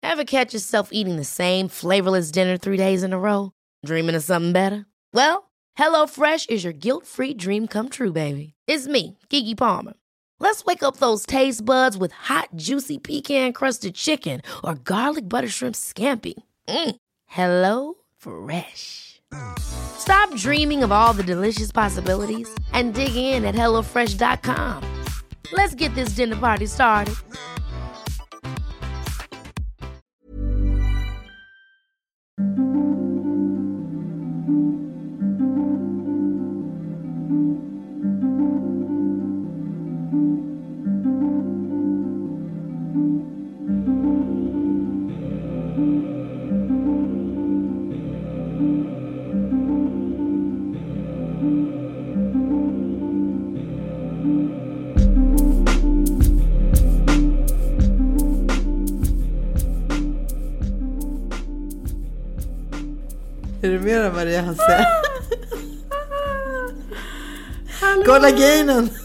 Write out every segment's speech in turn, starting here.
Ever catch yourself eating the same flavorless dinner 3 days in a row? Dreaming of something better? Well, HelloFresh is your guilt-free dream come true, baby. It's me, Keke Palmer. Let's wake up those taste buds with hot, juicy pecan-crusted chicken or garlic butter shrimp scampi. Hello Fresh. Stop dreaming of all the delicious possibilities and dig in at HelloFresh.com. Let's get this dinner party started. Är det mer än vad jag säger? Kollageinen!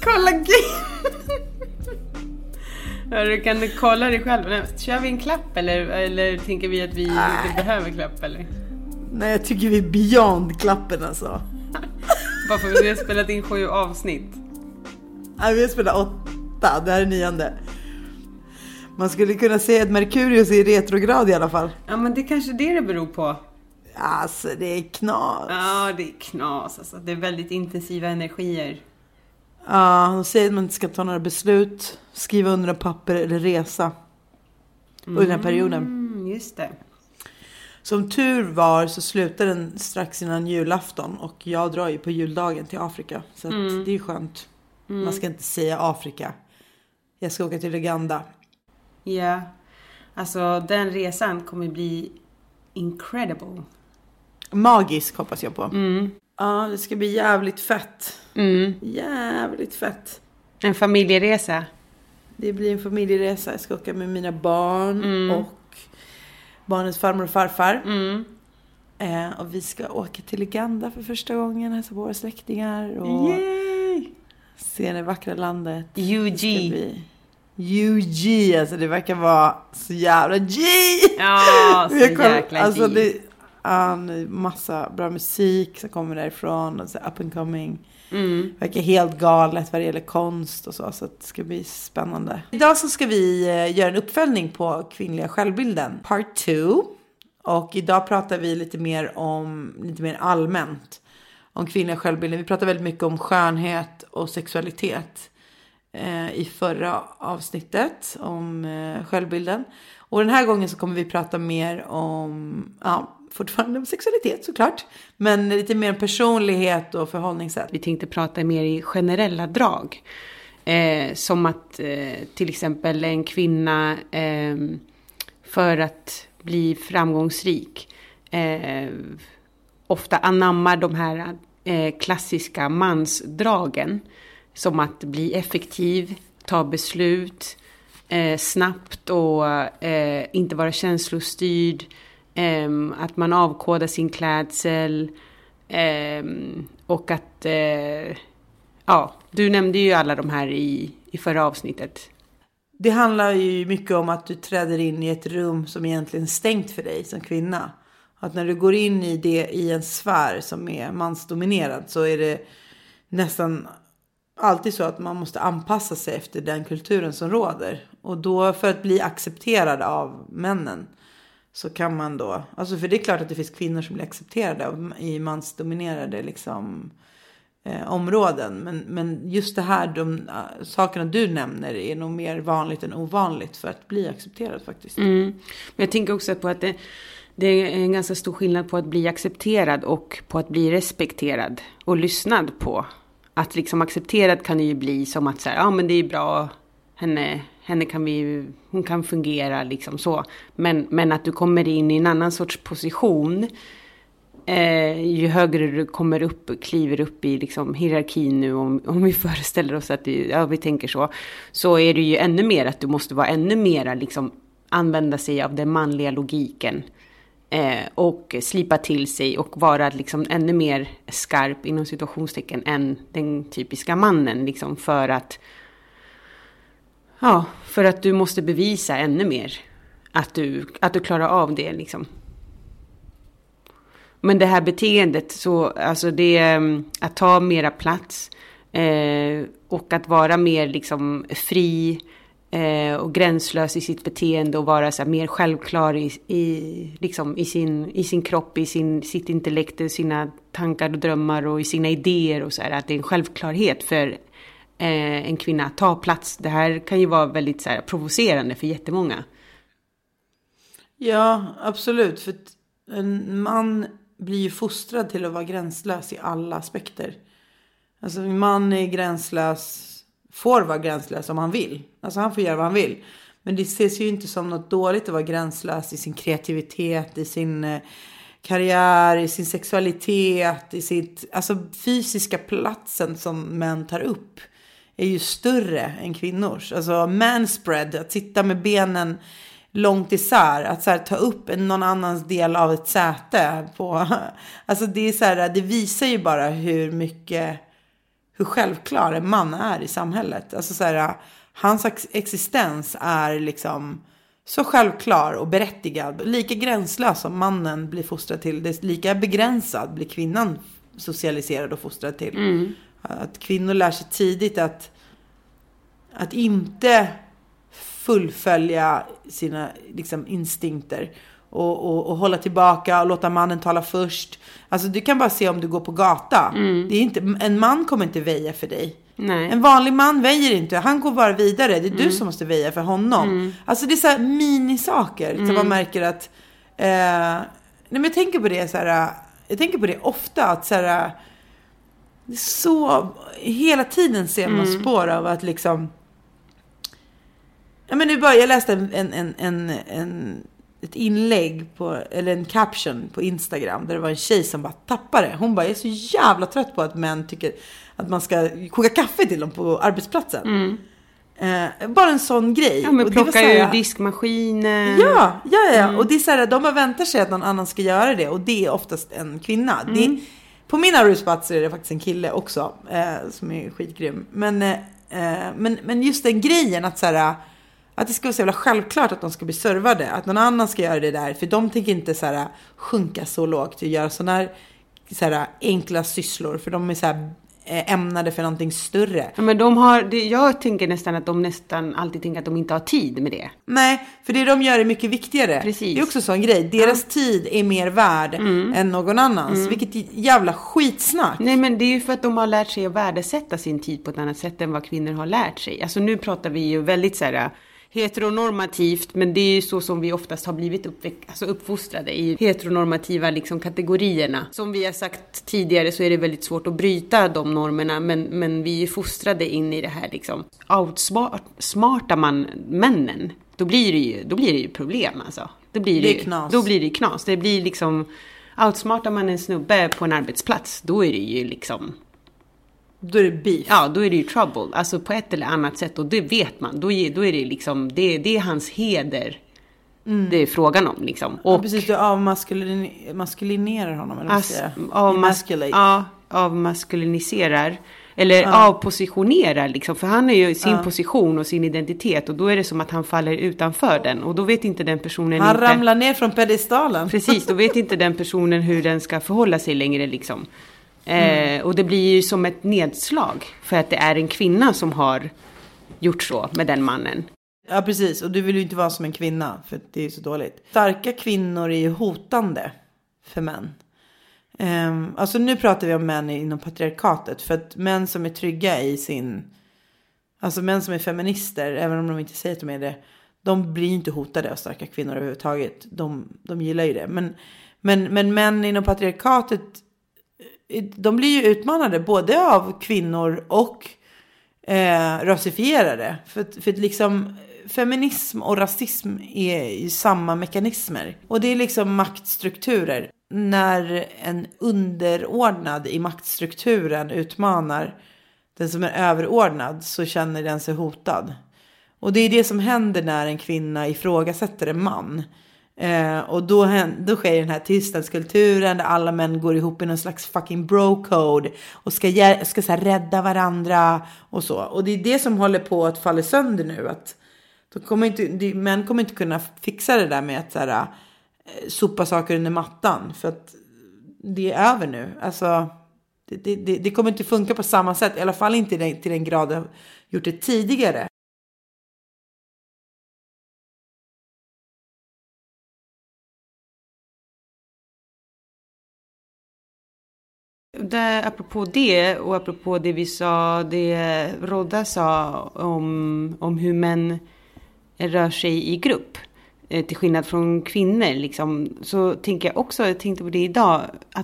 Kan du kolla dig själv? Kör vi en klapp eller tänker vi att vi behöver klapp eller? Nej, jag tycker vi är beyond klappen alltså. Bara för att vi har spelat in 7 avsnitt. Nej, vi har spelat 8. Det här är 9:e. Man skulle kunna säga att Merkurius är retrograd i alla fall. Ja, men det är kanske det beror på. Alltså, det är knas. Ja, det är knas. Alltså. Det är väldigt intensiva energier. Ja, de säger att man inte ska ta några beslut, skriva under en papper eller resa under den här perioden. Just det. Som tur var så slutar den strax innan julafton och jag drar ju på juldagen till Afrika. Så att det är skönt. Man ska inte säga Afrika. Jag ska åka till Uganda. Ja, alltså den resan kommer bli incredible. Magisk hoppas jag på. Ja, det ska bli jävligt fett. Jävligt fett. En familjeresa. Det blir en familjeresa. Jag ska åka med mina barn och barnens farmor och farfar. Och vi ska åka till Uganda för första gången. Hälsa på våra släktingar. Och se det vackra landet. UG, alltså det verkar vara så jävla G. Ja, så jäkla alltså G. Det massa bra musik som kommer därifrån och så up and coming. Verkar helt galet vad det gäller konst och så att det ska bli spännande. Idag så ska vi göra en uppföljning på kvinnliga självbilden, part 2. Och idag pratar vi lite mer allmänt om kvinnliga självbilden. Vi pratar väldigt mycket om skönhet och sexualitet i förra avsnittet om självbilden. Och den här gången så kommer vi prata mer om, fortfarande om sexualitet såklart, men lite mer personlighet och förhållningssätt. Vi tänkte prata mer i generella drag. Som att till exempel en kvinna för att bli framgångsrik ofta anammar de här klassiska mansdragen. Som att bli effektiv, ta beslut snabbt och inte vara känslostyrd. Att man avkodar sin klädsel. Och att, du nämnde ju alla de här i förra avsnittet. Det handlar ju mycket om att du träder in i ett rum som egentligen är stängt för dig som kvinna. Att när du går in i det i en sfär som är mansdominerad så är det nästan alltid så att man måste anpassa sig efter den kulturen som råder. Och då för att bli accepterad av männen så kan man då, alltså för det är klart att det finns kvinnor som blir accepterade i mansdominerade liksom områden. Men just det här, de sakerna du nämner är nog mer vanligt än ovanligt för att bli accepterad faktiskt. Men jag tänker också på att det är en ganska stor skillnad på att bli accepterad och på att bli respekterad och lyssnad på. Att liksom accepterad kan ju bli som att säga, men det är bra, henne kan hon kan fungera liksom så. Men att du kommer in i en annan sorts position ju högre du kliver upp i liksom hierarkin nu, om vi föreställer oss att vi tänker så är det ju ännu mer att du måste vara ännu mer liksom använda sig av den manliga logiken och slipa till sig och vara liksom ännu mer skarp inom situationstecken än den typiska mannen liksom för att du måste bevisa ännu mer att du klarar av det liksom. Men det här beteendet, så, alltså det, att ta mera plats och att vara mer liksom fri och gränslös i sitt beteende och vara så här mer självklar i sin kropp, i sitt intellekt, sina tankar och drömmar och i sina idéer och så här, att det är en självklarhet för en kvinna att ta plats. Det här kan ju vara väldigt så här provocerande för jättemånga. Ja, absolut. För en man blir ju fostrad till att vara gränslös i alla aspekter. Alltså en man är gränslös, får vara gränslös om han vill. Alltså han får göra vad han vill. Men det ses ju inte som något dåligt att vara gränslös i sin kreativitet, i sin karriär, i sin sexualitet, i sitt, alltså fysiska platsen som män tar upp är ju större än kvinnors. Alltså manspread, att sitta med benen långt isär, att så här, ta upp någon annans del av ett säte på, alltså det är så här, det visar ju bara hur självklar en man är i samhället. Alltså så här, hans existens är liksom så självklar och berättigad, lika gränslös som mannen blir fostrad till, det är lika begränsad blir kvinnan socialiserad och fostrad till. Att kvinnor lär sig tidigt att inte fullfölja sina liksom instinkter och hålla tillbaka och låta mannen tala först. Alltså du kan bara se om du går på gata. Det är inte, en man kommer inte väja för dig. Nej. En vanlig man väjer inte. Han går bara vidare. Det är du som måste väja för honom. Alltså det är så här minisaker som man märker att nej, men jag tänker på det så här, jag tänker på det ofta att så här, det är så hela tiden ser man spår av att liksom, ja, men nu bara, jag läste ett inlägg eller en caption på Instagram där det var en tjej som bara tappade. Hon bara, jag är så jävla trött på att män tycker att man ska koka kaffe till dem på arbetsplatsen. Bara en sån grej. Ja, men och plocka ur diskmaskinen. Ja. Och det är så här, de bara väntar sig att någon annan ska göra det. Och det är oftast en kvinna. På min arbetsplats är det faktiskt en kille också som är skitgrym. Men just den grejen att så här, att det ska vara så jävla självklart att de ska bli servade. Att någon annan ska göra det där. För de tänker inte så här, sjunka så lågt och göra sådana här enkla sysslor. För de är så här ämnade för någonting större. Ja, men jag tänker nästan att de nästan alltid tänker att de inte har tid med det. Nej, för det de gör är mycket viktigare. Precis. Det är också en sån grej. Deras tid är mer värd än någon annans. Vilket jävla skitsnack. Nej, men det är ju för att de har lärt sig att värdesätta sin tid på ett annat sätt än vad kvinnor har lärt sig. Alltså nu pratar vi ju väldigt så här heteronormativt, men det är ju så som vi oftast har blivit uppfostrade i heteronormativa liksom kategorierna. Som vi har sagt tidigare så är det väldigt svårt att bryta de normerna, men vi är fostrade in i det här liksom outsmarta männen. Då blir det ju problem alltså. Då blir det knas. Det blir liksom, outsmartar man en snubbe på en arbetsplats, då är det ju liksom, då är det beef. Ja, då är det ju trouble. Alltså på ett eller annat sätt. Och det vet man. Då är det liksom, det är hans heder. Det är frågan om liksom. Och, ja, precis, du avmaskulinerar honom. Eller avmaskuliniserar. Eller avpositionerar liksom. För han är ju sin position och sin identitet. Och då är det som att han faller utanför den. Och då vet inte den personen han ramlar ner från pedestalen. Precis, då vet inte den personen hur den ska förhålla sig längre liksom. Och det blir ju som ett nedslag för att det är en kvinna som har gjort så med den mannen. Ja, precis. Och du vill ju inte vara som en kvinna för det är ju så dåligt. Starka kvinnor är ju hotande för män. Alltså nu pratar vi om män inom patriarkatet. För att män som är trygga i sin, alltså män som är feminister, även om de inte säger att de är det, de blir inte hotade av starka kvinnor överhuvudtaget. De gillar ju det. Men män inom patriarkatet, de blir ju utmanade både av kvinnor och rasifierade. För liksom feminism och rasism är ju samma mekanismer. Och det är liksom maktstrukturer. När en underordnad i maktstrukturen utmanar den som är överordnad, så känner den sig hotad. Och det är det som händer när en kvinna ifrågasätter en man. Och då sker den här tystnadskulturen där alla män går ihop i någon slags fucking bro-code och ska så här rädda varandra och så. Och det är det som håller på att falla sönder nu, att Män kommer inte kunna fixa det där med att så här, sopa saker under mattan. För att det är över nu. Alltså, det kommer inte funka på samma sätt. I alla fall inte till den grad jag gjort det tidigare. Apropå det och apropå det vi sa, det Rodda sa om hur män rör sig i grupp till skillnad från kvinnor liksom, så tänker jag också, jag tänkte på det idag,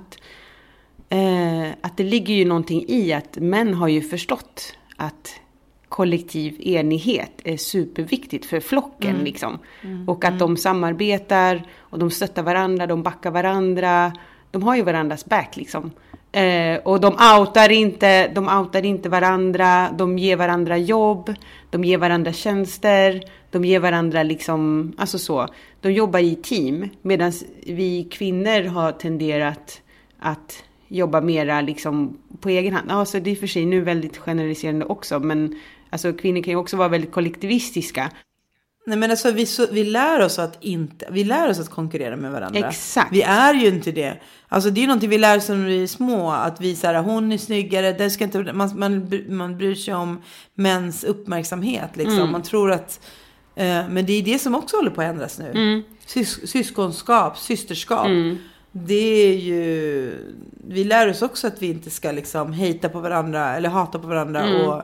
att det ligger ju någonting i att män har ju förstått att kollektiv enighet är superviktigt för flocken liksom. Och att de samarbetar och de stöttar varandra, de backar varandra, de har ju varandras back liksom. Och de outar inte varandra, de ger varandra jobb, de ger varandra tjänster, de ger varandra liksom, alltså så, de jobbar i team, medan vi kvinnor har tenderat att jobba mera liksom på egen hand. Alltså det är för sig nu väldigt generaliserande också, men alltså kvinnor kan ju också vara väldigt kollektivistiska. Nej, men alltså vi lär oss att konkurrera med varandra. Exakt. Vi är ju inte det. Alltså det är någonting vi lär oss när vi är små, att vi så här, hon är snyggare, det ska inte, man bryr sig om mäns uppmärksamhet liksom. Man tror att men det är det som också håller på att ändras nu. Syskonskap, systerskap. Det är ju, vi lär oss också att vi inte ska liksom hejta på varandra eller hata på varandra och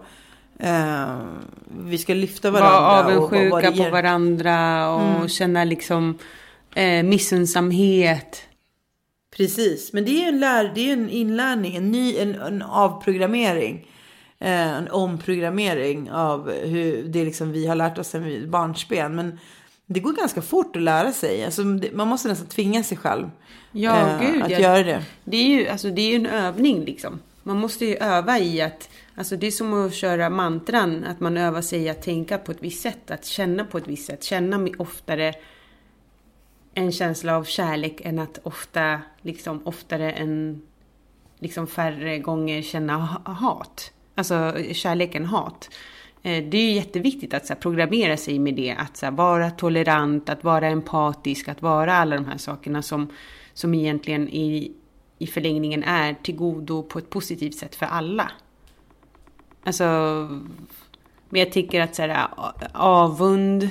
vi ska lyfta varandra. Vara avundsjuka på varandra och känna liksom missunnsamhet. Precis, men det är en inlärning, en avprogrammering, en omprogrammering av hur det liksom vi har lärt oss sedan vi barnsben. Men det går ganska fort att lära sig. Alltså, man måste nästan tvinga sig själv att göra det. Det är ju en övning liksom. Man måste ju öva i att, alltså det är som att köra mantran, att man övar sig att tänka på ett visst sätt, att känna på ett visst sätt, känna oftare en känsla av kärlek än att oftare än liksom färre gånger känna hat. Alltså kärleken hat. Det är ju jätteviktigt att så här, programmera sig med det, att så här, vara tolerant, att vara empatisk, att vara alla de här sakerna som egentligen i förlängningen är till godo på ett positivt sätt för alla. Alltså, men jag tycker att så här, avund,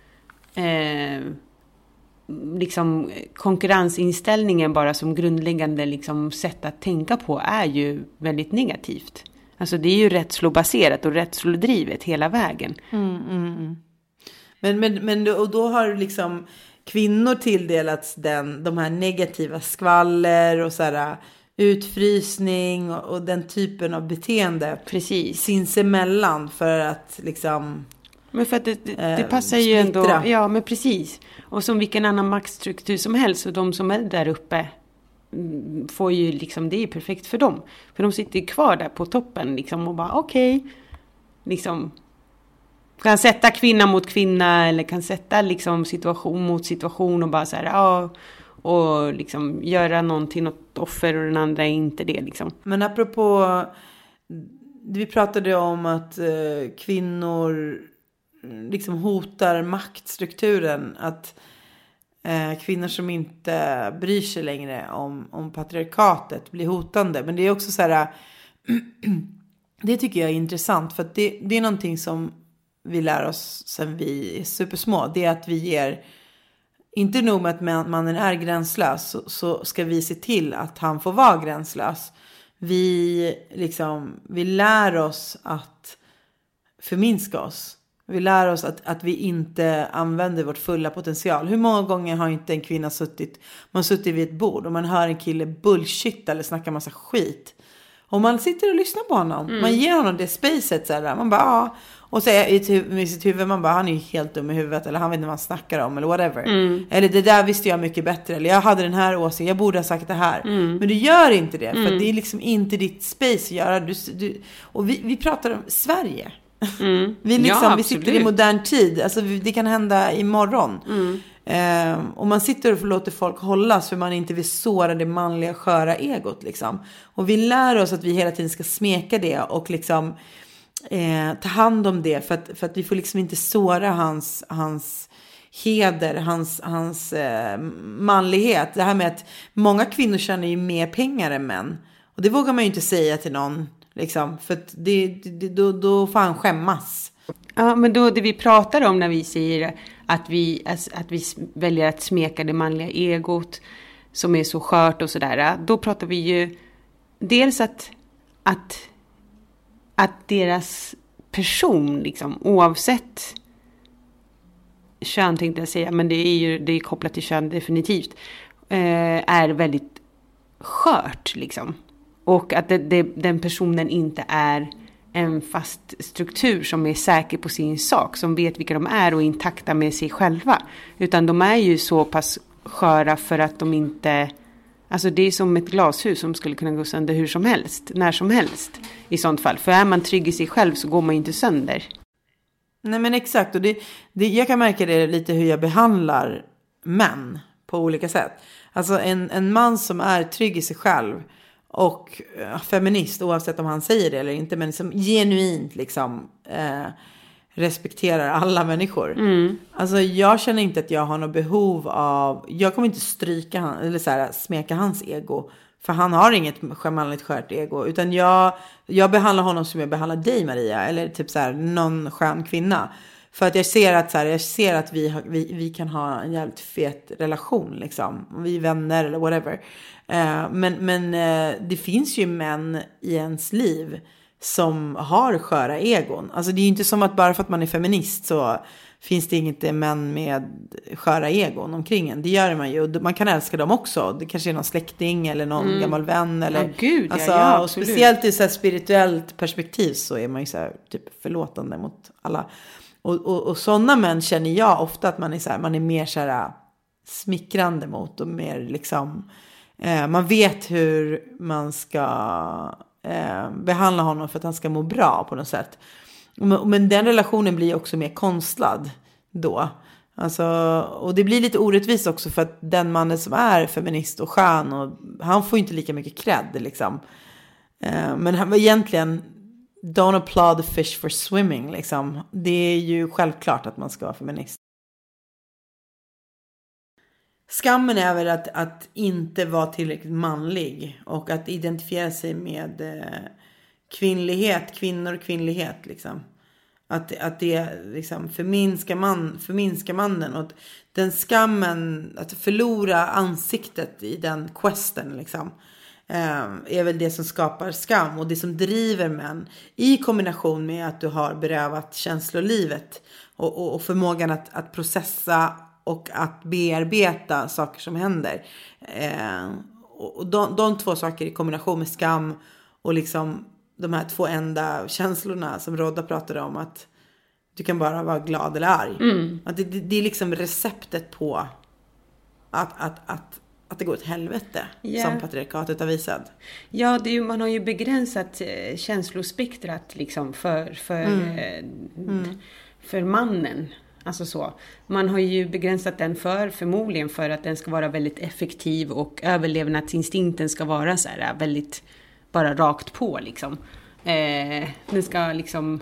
liksom konkurrensinställningen bara som grundläggande liksom sätt att tänka på är ju väldigt negativt. Alltså det är ju rättslobaserat och rättslodrivet hela vägen. Men då har liksom kvinnor tilldelats de här negativa skvaller och så här utfrysning och den typen av beteende. Precis. Sinsemellan för att liksom... Men för att det passar ju ändå... Ja, men precis. Och som vilken annan maktstruktur som helst. Och de som är där uppe får ju liksom... Det är perfekt för dem. För de sitter kvar där på toppen liksom och bara okej. Liksom... Kan sätta kvinna mot kvinna. Eller kan sätta liksom situation mot situation. Och bara så här... Ja, och liksom göra någonting något offer och den andra är inte det liksom. Men apropå... Vi pratade om att kvinnor... liksom hotar maktstrukturen, att kvinnor som inte bryr sig längre om patriarkatet blir hotande. Men det är också så här, det tycker jag är intressant, för att det är någonting som vi lär oss sen vi är supersmå. Det är att vi ger, inte nog med att mannen är gränslös, så ska vi se till att han får vara gränslös. Vi lär oss att förminska oss. Vi lär oss att vi inte använder vårt fulla potential. Hur många gånger har inte en kvinna suttit vid ett bord och man hör en kille bullshit eller snacka massa skit. Och man sitter och lyssnar på honom. Man ger honom det spacet så här. Man bara och säger i sitt huvud, man bara, han är ju helt dum i huvudet, eller han vet inte vad han snackar om, eller whatever. Eller det där visste jag mycket bättre, eller jag hade den här åsikten, jag borde ha sagt det här. Men du gör inte det, för det är liksom inte ditt space att göra. Och vi pratar om Sverige. Vi sitter i modern tid. Alltså det kan hända imorgon. Och man sitter och låter folk hållas för man inte vill såra det manliga sköra egot liksom. Och vi lär oss att vi hela tiden ska smeka det och liksom ta hand om det. För att vi får liksom inte såra hans heder, hans manlighet. Det här med att många kvinnor tjänar ju mer pengar än män. Och det vågar man ju inte säga till någon. Liksom, för att då får han skämmas. Ja, men då det vi pratar om när vi säger att vi väljer att smeka det manliga egot som är så skört och sådär. Då pratar vi ju dels att deras person, liksom, oavsett kön tänkte jag säga, men det är kopplat till kön definitivt, är väldigt skört liksom. Och att den personen inte är en fast struktur som är säker på sin sak, som vet vilka de är och är intakta med sig själva. Utan de är ju så pass sköra för att de inte... Alltså det är som ett glashus som skulle kunna gå sönder hur som helst, när som helst i sånt fall. För är man trygg i sig själv så går man inte sönder. Nej men exakt, och jag kan märka det lite hur jag behandlar män på olika sätt. Alltså en man som är trygg i sig själv och feminist, oavsett om han säger det eller inte, men som genuint liksom respekterar alla människor. Alltså jag känner inte att jag har något behov av, jag kommer inte stryka eller så här, smeka hans ego, för han har inget manligt skört ego, utan jag behandlar honom som jag behandlar dig, Maria, eller typ så här någon skön kvinna. För att jag ser att vi kan ha en jävligt fet relation liksom. Vi är vänner eller whatever. Men det finns ju män i ens liv som har sköra egon. Alltså det är ju inte som att bara för att man är feminist så finns det inget män med sköra egon omkring en. Det gör man ju. Och man kan älska dem också. Det kanske är någon släkting eller någon gammal vän. Eller, ja, gud, alltså, ja, och speciellt i så här spirituellt perspektiv så är man ju så här, typ förlåtande mot alla. Och sådana män känner jag ofta att man är så här, man är mer så här smickrande mot och mer liksom man vet hur man ska behandla honom för att han ska må bra på något sätt. Men den relationen blir också mer konstlad då. Alltså, och det blir lite orättvist också för att den mannen som är feminist och skön, och han får inte lika mycket cred liksom. Men han var egentligen don't applaud the fish for swimming liksom. Det är ju självklart att man ska vara feminist. Skammen är väl att inte vara tillräckligt manlig och att identifiera sig med kvinnlighet, kvinnor och kvinnlighet liksom. Att det liksom förminskar mannen, och den skammen att förlora ansiktet i den questen liksom är väl det som skapar skam, och det som driver män i kombination med att du har berövat känslolivet och förmågan att processa och att bearbeta saker som händer. Och de två saker i kombination med skam och liksom de här två enda känslorna som Rodda pratade om, att du kan bara vara glad eller arg. Att det är liksom receptet på att det går åt helvete, som patriarkatet har visat. Ja, man har ju begränsat känslospektrat liksom för mannen. Alltså så. Man har ju begränsat den förmodligen för att den ska vara väldigt effektiv och överlevnadsinstinkten ska vara så här väldigt bara rakt på liksom. Den ska liksom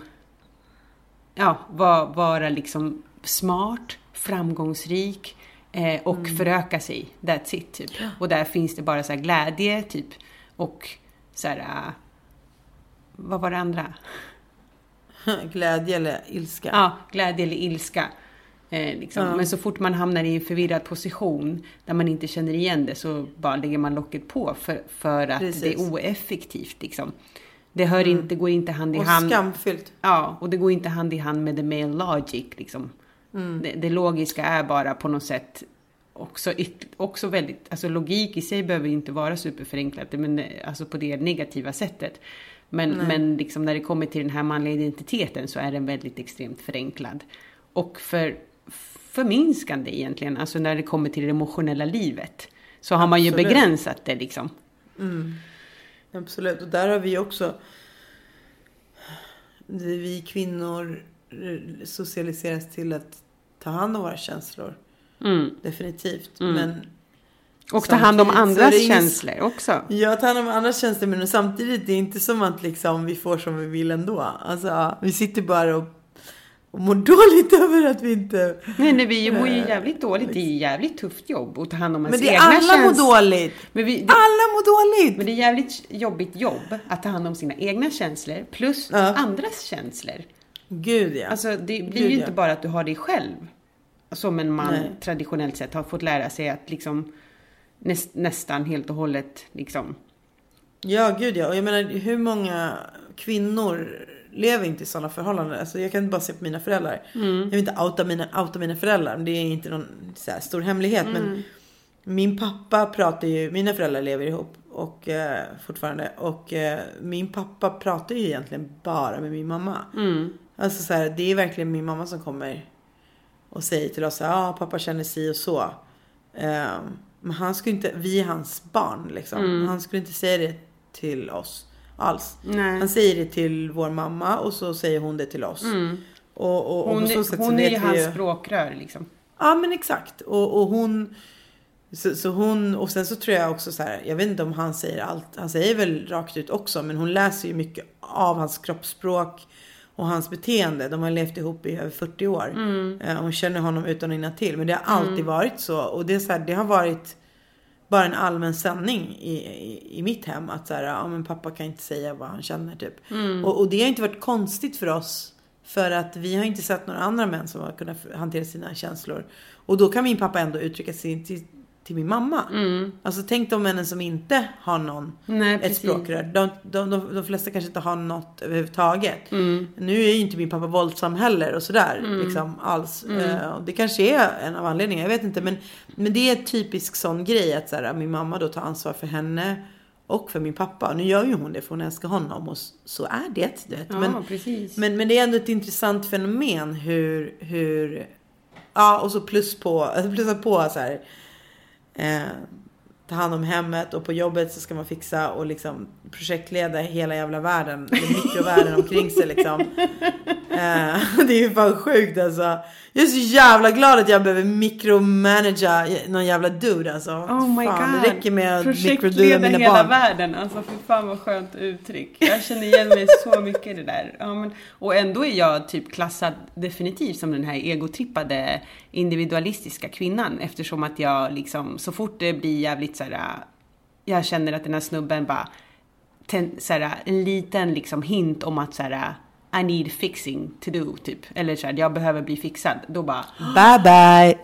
vara liksom smart, framgångsrik och föröka sig. That's it typ. Och där finns det bara så här glädje typ och så här vad var det andra? Glädje eller ilska. Ja, glädje eller ilska. Liksom. Men så fort man hamnar i en förvirrad position där man inte känner igen det, så bara lägger man locket på för att det är oeffektivt. Liksom. Det går inte hand i hand. Och skamfyllt. Ja, och det går inte hand i hand med the male logic. Liksom. Det logiska är bara på något sätt också väldigt, alltså logik i sig behöver inte vara superförenklat, men alltså på det negativa sättet. Men liksom när det kommer till den här manliga identiteten så är den väldigt extremt förenklad. Och förminskande egentligen. Alltså när det kommer till det emotionella livet. Så har man ju begränsat det liksom. Absolut. Och där har vi också. Vi kvinnor socialiseras till att ta hand om våra känslor. Definitivt. Men Och ta hand om andras ingen... känslor också. Ja, ta hand om andras känslor, men samtidigt det är inte som att liksom, vi får som vi vill ändå. Alltså, vi sitter bara och mår dåligt över att vi inte... Nej, vi mår ju jävligt dåligt. Det är ju jävligt tufft jobb att ta hand om ens egna känslor. känslor. Men alla mår dåligt. Alla mår dåligt. Men det är jävligt jobbigt jobb att ta hand om sina egna känslor plus andras känslor. Gud ja. Alltså det blir ju inte bara att du har dig själv. Som en man traditionellt sett har fått lära sig att liksom nästan helt och hållet liksom. Ja, gud ja. Och jag menar, hur många kvinnor lever inte i sådana förhållanden? Alltså jag kan bara se på mina föräldrar. Jag vill inte outa mina föräldrar. Det är inte någon så här stor hemlighet. Men min pappa pratar ju... Mina föräldrar lever ihop och fortfarande. Och min pappa pratar ju egentligen bara med min mamma. Alltså så här, det är verkligen min mamma som kommer och säger till oss att pappa känner sig och så. Men han skulle inte... Vi är hans barn liksom. Han skulle inte säga det till oss alls. Nej. Han säger det till vår mamma och så säger hon det till oss. Och hon så sätt hon så är ju hans språkrör liksom. Ja, men exakt. Och hon så hon, och sen så tror jag också så här, jag vet inte om han säger allt. Han säger väl rakt ut också, men hon läser ju mycket av hans kroppsspråk och hans beteende. De har levt ihop i över 40 år. Hon känner honom utan och innan till. Men det har alltid varit så. Och det är så här, det har varit bara en allmän sanning i mitt hem. Att så här, men pappa kan inte säga vad han känner typ. Och det har inte varit konstigt för oss. För att vi har inte sett några andra män som har kunnat hantera sina känslor. Och då kan min pappa ändå uttrycka sig till min mamma. Alltså tänk de männen som inte har någon. Ett språkrör. De flesta kanske inte har något överhuvudtaget. Nu är ju inte min pappa våldsam heller och sådär liksom alls. Det kanske är en av anledningarna, jag vet inte, men det är en typisk sån grej att så här, min mamma då tar ansvar för henne och för min pappa. Nu gör ju hon det för hon älskar honom och så är det, du vet. Men det är ändå ett intressant fenomen hur och så plussa på så här, ta hand om hemmet och på jobbet så ska man fixa och liksom projektleda hela jävla världen, mikrovärlden omkring sig liksom. Det är ju fan sjukt alltså. Jag är så jävla glad att jag behöver mikromanagera någon jävla dude alltså. Oh my fan, god. Det räcker med att projektleda mina hela barn. Världen, alltså för fan vad skönt uttryck. Jag känner igen mig så mycket i det där. Ja, men, och ändå är jag typ klassad definitivt som den här egotrippade individualistiska kvinnan, eftersom att jag liksom så fort det blir jävligt så här, jag känner att den här snubben bara så här, en liten liksom hint om att så här, I need fixing to do typ, eller så här, jag behöver bli fixad, då bara bye bye.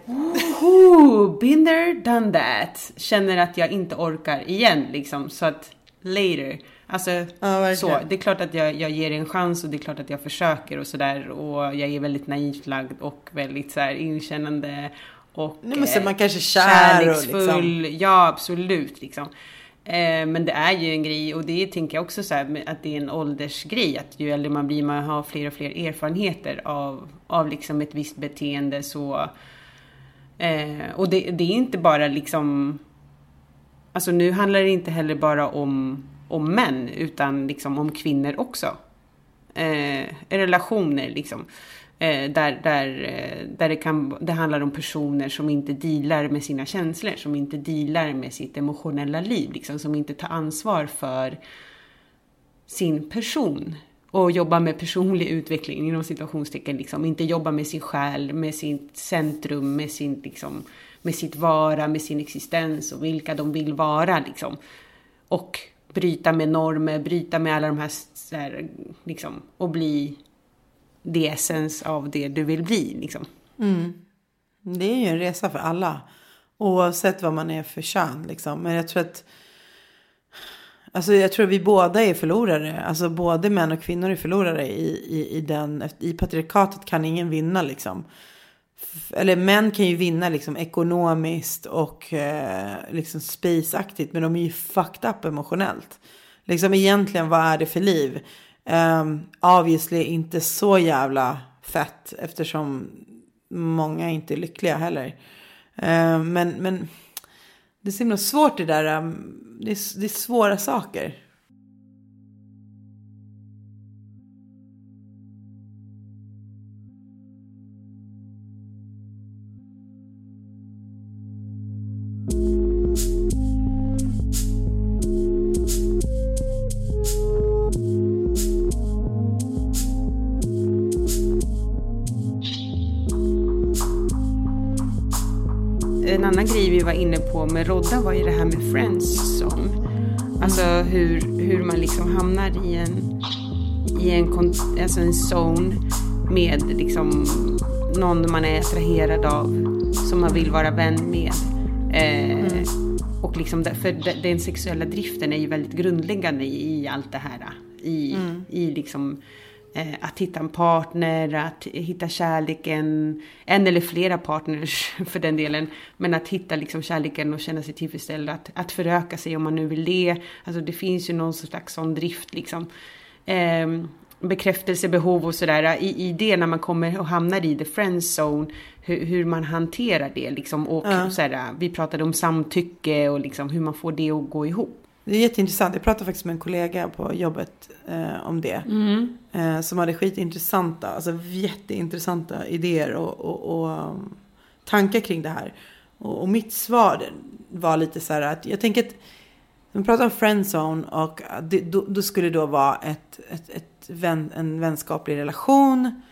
Been there, done that. Känner att jag inte orkar igen liksom, så att later. Alltså så, det är klart att jag ger en chans och det är klart att jag försöker och sådär, och jag är väldigt naivt lagd och väldigt så här inkännande och men så man kanske kärleksfull och liksom. Ja, absolut liksom. Men det är ju en grej, och det tänker jag också så här, att det är en åldersgrej, att ju äldre man blir, man har fler och fler erfarenheter av liksom ett visst beteende så, och det är inte bara liksom, alltså nu handlar det inte heller bara om män, utan liksom om kvinnor också, relationer liksom. Där det handlar om personer som inte dealar med sina känslor, som inte dealar med sitt emotionella liv liksom, som inte tar ansvar för sin person och jobbar med personlig utveckling inom situationstecken liksom, inte jobbar med sin själ, med sitt centrum, med sin liksom, med sitt vara, med sin existens och vilka de vill vara liksom, och bryta med normer, bryta med alla de här så här, liksom, och bli det essens av det du vill bli liksom. Det är ju en resa för alla, oavsett vad man är för kön liksom. Men jag tror att jag tror att vi båda är förlorare. Alltså både män och kvinnor är förlorare i patriarkatet kan ingen vinna liksom. Eller män kan ju vinna liksom ekonomiskt och liksom spaceaktigt, men de är ju fucked up emotionellt. Liksom egentligen, vad är det för liv? Obviously inte så jävla fett, eftersom många inte är lyckliga heller. Men det är så himla svårt det där. Det är svåra saker. En annan grej vi var inne på med Rodda var ju det här med friends zone. Alltså hur man liksom hamnar i en zone med liksom någon man är attraherad av, som man vill vara vän med. Och liksom för den sexuella driften är ju väldigt grundläggande i allt det här. I liksom att hitta en partner, att hitta kärleken, en eller flera partners för den delen, men att hitta liksom kärleken och känna sig tillfredsställd, att föröka sig om man nu vill det. Alltså det finns ju någon slags sån drift liksom, bekräftelsebehov och sådär i det, när man kommer och hamnar i the friend zone, hur man hanterar det liksom, och sådär, vi pratade om samtycke och liksom hur man får det att gå ihop. Det är jätteintressant. Jag pratade faktiskt med en kollega på jobbet om det. Som hade skitintressanta, alltså jätteintressanta idéer och tankar kring det här. Och mitt svar var lite så här att jag tänker att man pratar om friendzone, och då skulle det då vara en vänskaplig relation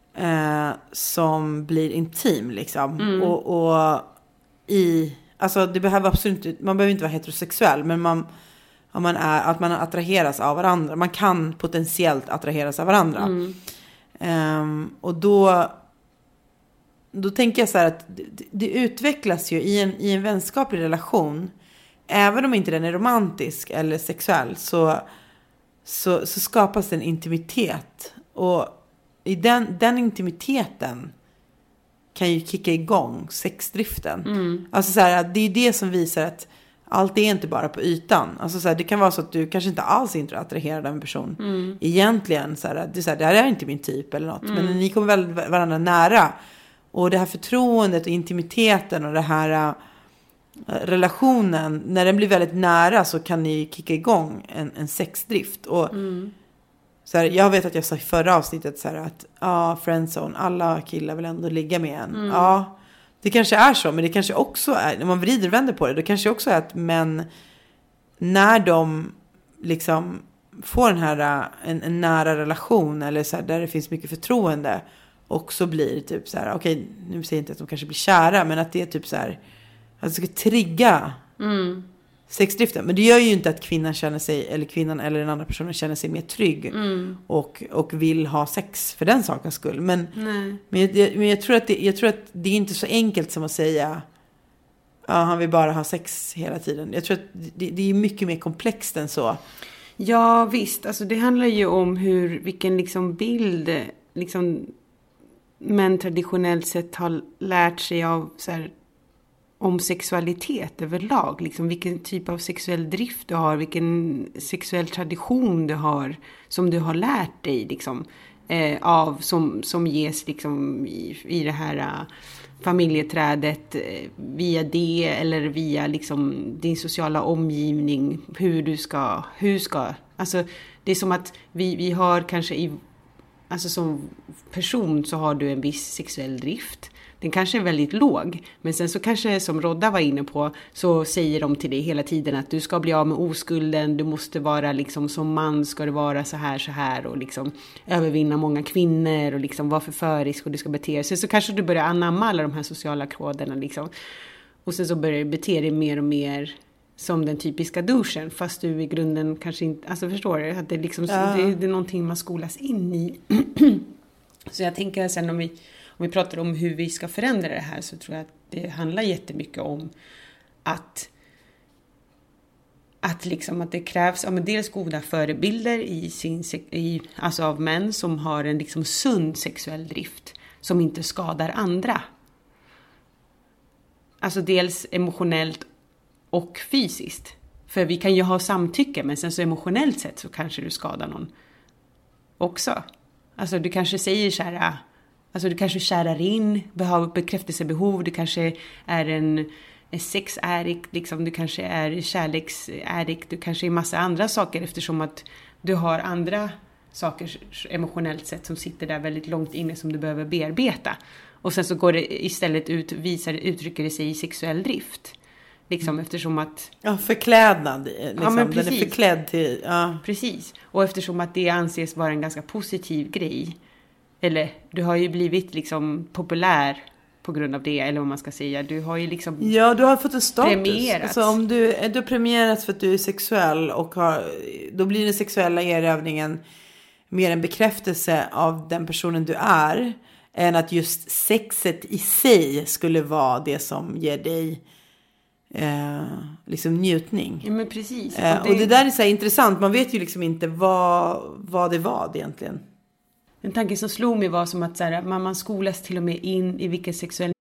som blir intim liksom. Och alltså det behöver absolut inte, man behöver inte vara heterosexuell, men man attraheras av varandra. Man kan potentiellt attraheras av varandra. Och då tänker jag så här att det utvecklas ju i en vänskaplig relation, även om inte den är romantisk eller sexuell, så skapas en intimitet, och i den intimiteten kan ju kicka igång sexdriften. Alltså så här, det är det som visar att allt är inte bara på ytan. Alltså så här, det kan vara så att du kanske inte alls är attraherad av en person. Egentligen så här, det här är inte min typ eller något. Men ni kommer väl varandra nära. Och det här förtroendet och intimiteten och det här relationen, när den blir väldigt nära, så kan ni kicka igång en sexdrift. Och så här, jag vet att jag sa i förra avsnittet så här att friendzone, alla killar vill ändå ligga med en. Ja, det kanske är så, men det kanske också är, när man vrider och vänder på det kanske också är att män, när de liksom får den här en nära relation, eller så här, där det finns mycket förtroende, också blir typ så här, okej, nu säger jag inte att de kanske blir kära, men att det är typ så här, att det ska trigga sexdriften. Men det gör ju inte att kvinnan känner sig, eller kvinnan eller den andra personen känner sig mer trygg och vill ha sex för den sakens skull. Men jag tror att det är inte så enkelt som att säga han vill bara ha sex hela tiden. Jag tror att det är mycket mer komplext än så. Ja, visst. Alltså det handlar ju om vilken liksom bild liksom män traditionellt sett har lärt sig av så här, om sexualitet överlag. Liksom vilken typ av sexuell drift du har, vilken sexuell tradition du har, som du har lärt dig liksom, av som ges liksom i det här familjeträdet, via det eller via liksom din sociala omgivning, hur ska alltså det är som att vi har kanske alltså som person så har du en viss sexuell drift. Den kanske är väldigt låg. Men sen så kanske, som Rodda var inne på, så säger de till dig hela tiden att du ska bli av med oskulden. Du måste vara liksom, som man ska du vara så här och liksom övervinna många kvinnor och liksom vara förförisk och du ska bete dig. Så kanske du börjar anamma alla de här sociala koderna liksom. Och sen så börjar du bete dig mer och mer som den typiska douchen, fast du i grunden kanske inte, alltså förstår du, att det liksom, det är någonting man skolas in i. Så jag tänker sen om vi pratar om hur vi ska förändra det här, så tror jag att det handlar jättemycket om att liksom att det krävs dels goda förebilder alltså av män som har en liksom sund sexuell drift som inte skadar andra. Alltså dels emotionellt och fysiskt. För vi kan ju ha samtycke, men sen så emotionellt sett så kanske du skadar någon också. Alltså du kanske säger så här, alltså du kanske kärar in, behöver bekräftelsebehov, du kanske är en sexaddict, liksom, du kanske är kärleksaddict, du kanske är massa andra saker, eftersom att du har andra saker emotionellt sett som sitter där väldigt långt inne som du behöver bearbeta. Och sen så går det istället uttrycker det sig i sexuell drift. Liksom, eftersom att... Ja, förklädnad. Liksom. Ja, men den är förklädd till... Ja. Precis. Och eftersom att det anses vara en ganska positiv grej. Eller, du har ju blivit liksom populär på grund av det. Eller vad man ska säga. Du har ju liksom... Ja, du har fått en status. Premierats. Alltså, om du har premierats för att du är sexuell. Och då blir den sexuella erövningen mer en bekräftelse av den personen du är. Än att just sexet i sig skulle vara det som ger dig... liksom njutning. Ja, men precis. Och det där är så här intressant. Man vet ju liksom inte vad det var egentligen. En tanke som slog mig var som att så här, man skolas till och med in i vilken sexuell...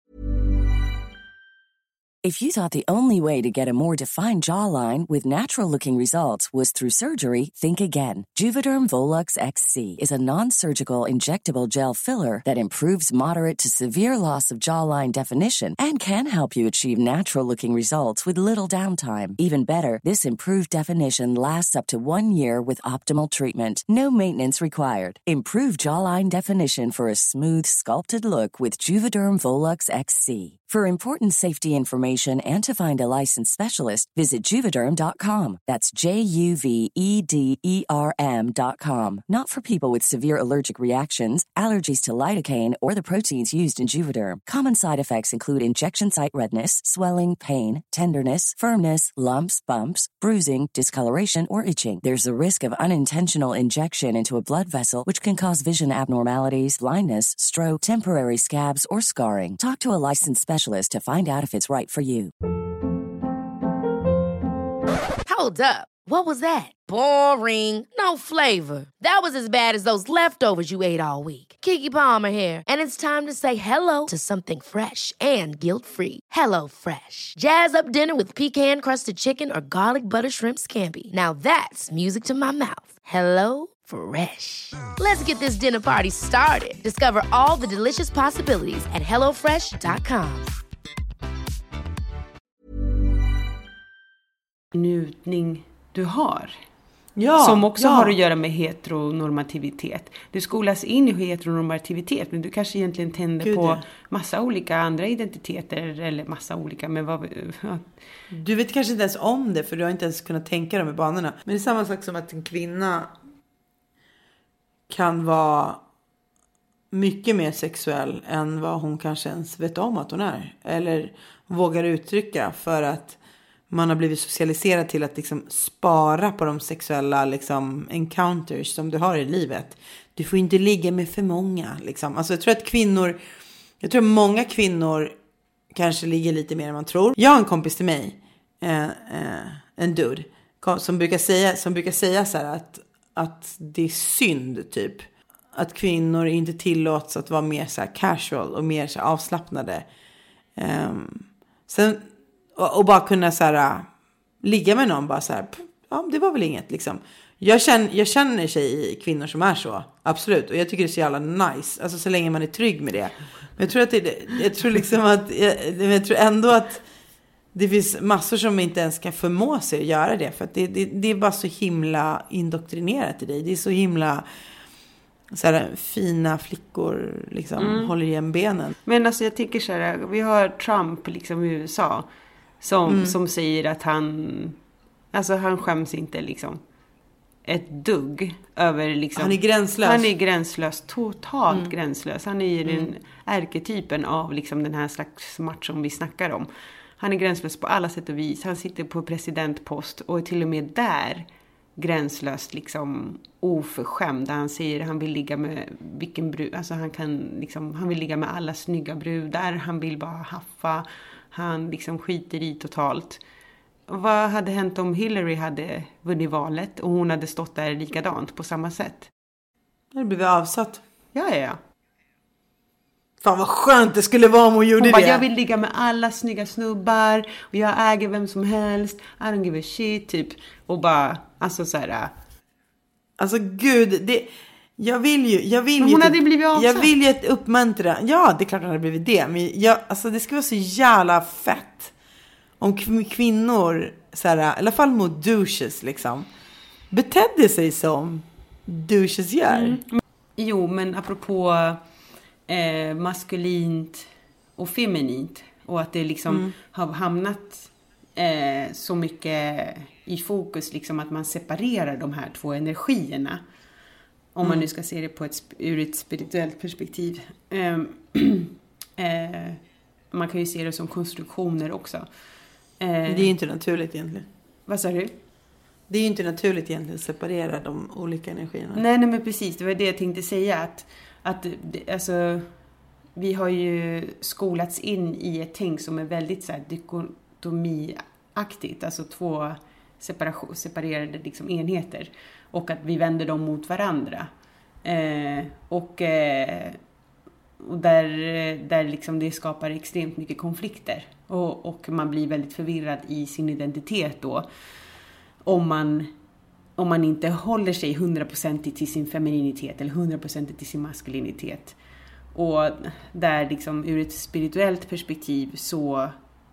If you thought the only way to get a more defined jawline with natural-looking results was through surgery, think again. Juvederm Volux XC is a non-surgical injectable gel filler that improves moderate to severe loss of jawline definition and can help you achieve natural-looking results with little downtime. Even better, this improved definition lasts up to 1 year with optimal treatment. No maintenance required. Improve jawline definition for a smooth, sculpted look with Juvederm Volux XC. For important safety information and to find a licensed specialist, visit Juvederm.com. That's JUVEDERM.com. Not for people with severe allergic reactions, allergies to lidocaine, or the proteins used in Juvederm. Common side effects include injection site redness, swelling, pain, tenderness, firmness, lumps, bumps, bruising, discoloration, or itching. There's a risk of unintentional injection into a blood vessel, which can cause vision abnormalities, blindness, stroke, temporary scabs, or scarring. Talk to a licensed specialist to find out if it's right for you. Hold up. What was that? Boring. No flavor. That was as bad as those leftovers you ate all week. Keke Palmer here, and it's time to say hello to something fresh and guilt-free. Hello Fresh. Jazz up dinner with pecan-crusted chicken or garlic butter shrimp scampi. Now that's music to my mouth. Hello Fresh. Let's get this dinner party started. Discover all the delicious possibilities at hellofresh.com. Njutning du har. Ja, som också har att göra med heteronormativitet. Du skolas in i heteronormativitet, men du kanske egentligen tänder på massa olika andra identiteter, eller massa olika, men vad... Du vet kanske inte ens om det, för du har inte ens kunnat tänka de här banorna. Men det är samma sak som att en kvinna kan vara mycket mer sexuell än vad hon kanske ens vet om att hon är. Eller vågar uttrycka, för att man har blivit socialiserad till att liksom spara på de sexuella liksom encounters som du har i livet. Du får inte ligga med för många. Liksom. Alltså jag tror att många kvinnor kanske ligger lite mer än man tror. Jag har en kompis till mig, en dude, som brukar säga så här att det är synd typ. Att kvinnor inte tillåts att vara mer så här casual och mer så här avslappnade. Sen... Och bara kunna så här, ligga med någon bara så här, ja, det var väl inget liksom. Jag känner kvinnor som är så, absolut. Och jag tycker det är så jävla nice, alltså så länge man är trygg med det. Men jag tror att jag tror ändå att det finns massor som inte ens kan förmå sig att göra det. För att det är bara så himla indoktrinerat i dig. Det är så himla... Så här, fina flickor liksom håller igen benen. Men alltså jag tycker så här, vi har Trump liksom i USA som säger att han skäms inte liksom ett dugg över liksom, han är gränslös. Han är gränslös, totalt gränslös. Han är ju den ärketypen av liksom den här slags match som vi snackar om. Han är gränslös på alla sätt och vis. Han sitter på presidentpost och är till och med där gränslöst liksom oförskämd. Han säger han vill ligga med vilken brud, alltså han vill ligga med alla snygga brudar, han vill bara haffa, han liksom skiter i totalt. Vad hade hänt om Hillary hade vunnit valet och hon hade stått där likadant på samma sätt? Det blev avsatt. Ja. Fan vad skönt det skulle vara om hon gjorde det. Jag vill ligga med alla snygga snubbar och jag äger vem som helst. I don't give a shit typ. Och bara, alltså så här. Alltså gud, jag vill hon hade blivit avsatt. Jag vill ju uppmuntra. Ja, det är klart hon hade blivit det. Men alltså det skulle vara så jävla fett om kvinnor så här, i alla fall mot douches liksom, betedde sig som douches gör. Jo, men apropå maskulint och feminint och att det liksom har hamnat så mycket i fokus liksom att man separerar de här två energierna. Om man nu ska se det på ur ett spirituellt perspektiv. Man kan ju se det som konstruktioner också. Det är ju inte naturligt egentligen. Vad sa du? Det är ju inte naturligt egentligen att separera de olika energierna. Nej men precis, det var det jag tänkte säga. Att alltså, vi har ju skolats in i ett tänk som är väldigt så här dikotomiaktigt. Alltså två separerade liksom enheter. Och att vi vänder dem mot varandra. Och där liksom det skapar extremt mycket konflikter. Och man blir väldigt förvirrad i sin identitet då. Om man inte håller sig 100% till sin femininitet eller 100% till sin maskulinitet. Och där liksom ur ett spirituellt perspektiv så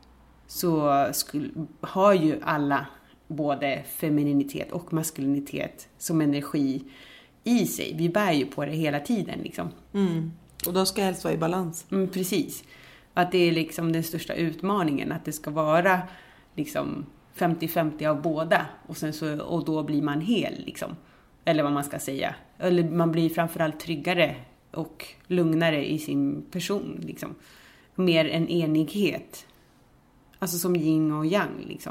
har ju alla både femininitet och maskulinitet som energi i sig. Vi bär ju på det hela tiden liksom. Och de ska helst vara i balans. Precis. Att det är liksom den största utmaningen. Att det ska vara liksom 50-50 av båda. Och då blir man hel liksom. Eller vad man ska säga. Eller man blir framförallt tryggare och lugnare i sin person liksom. Mer en enighet. Alltså som yin och yang liksom.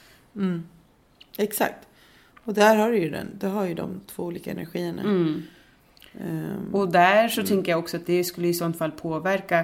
Exakt. Och där har du ju de två olika energierna. Och där så tänker jag också att det skulle i sånt fall påverka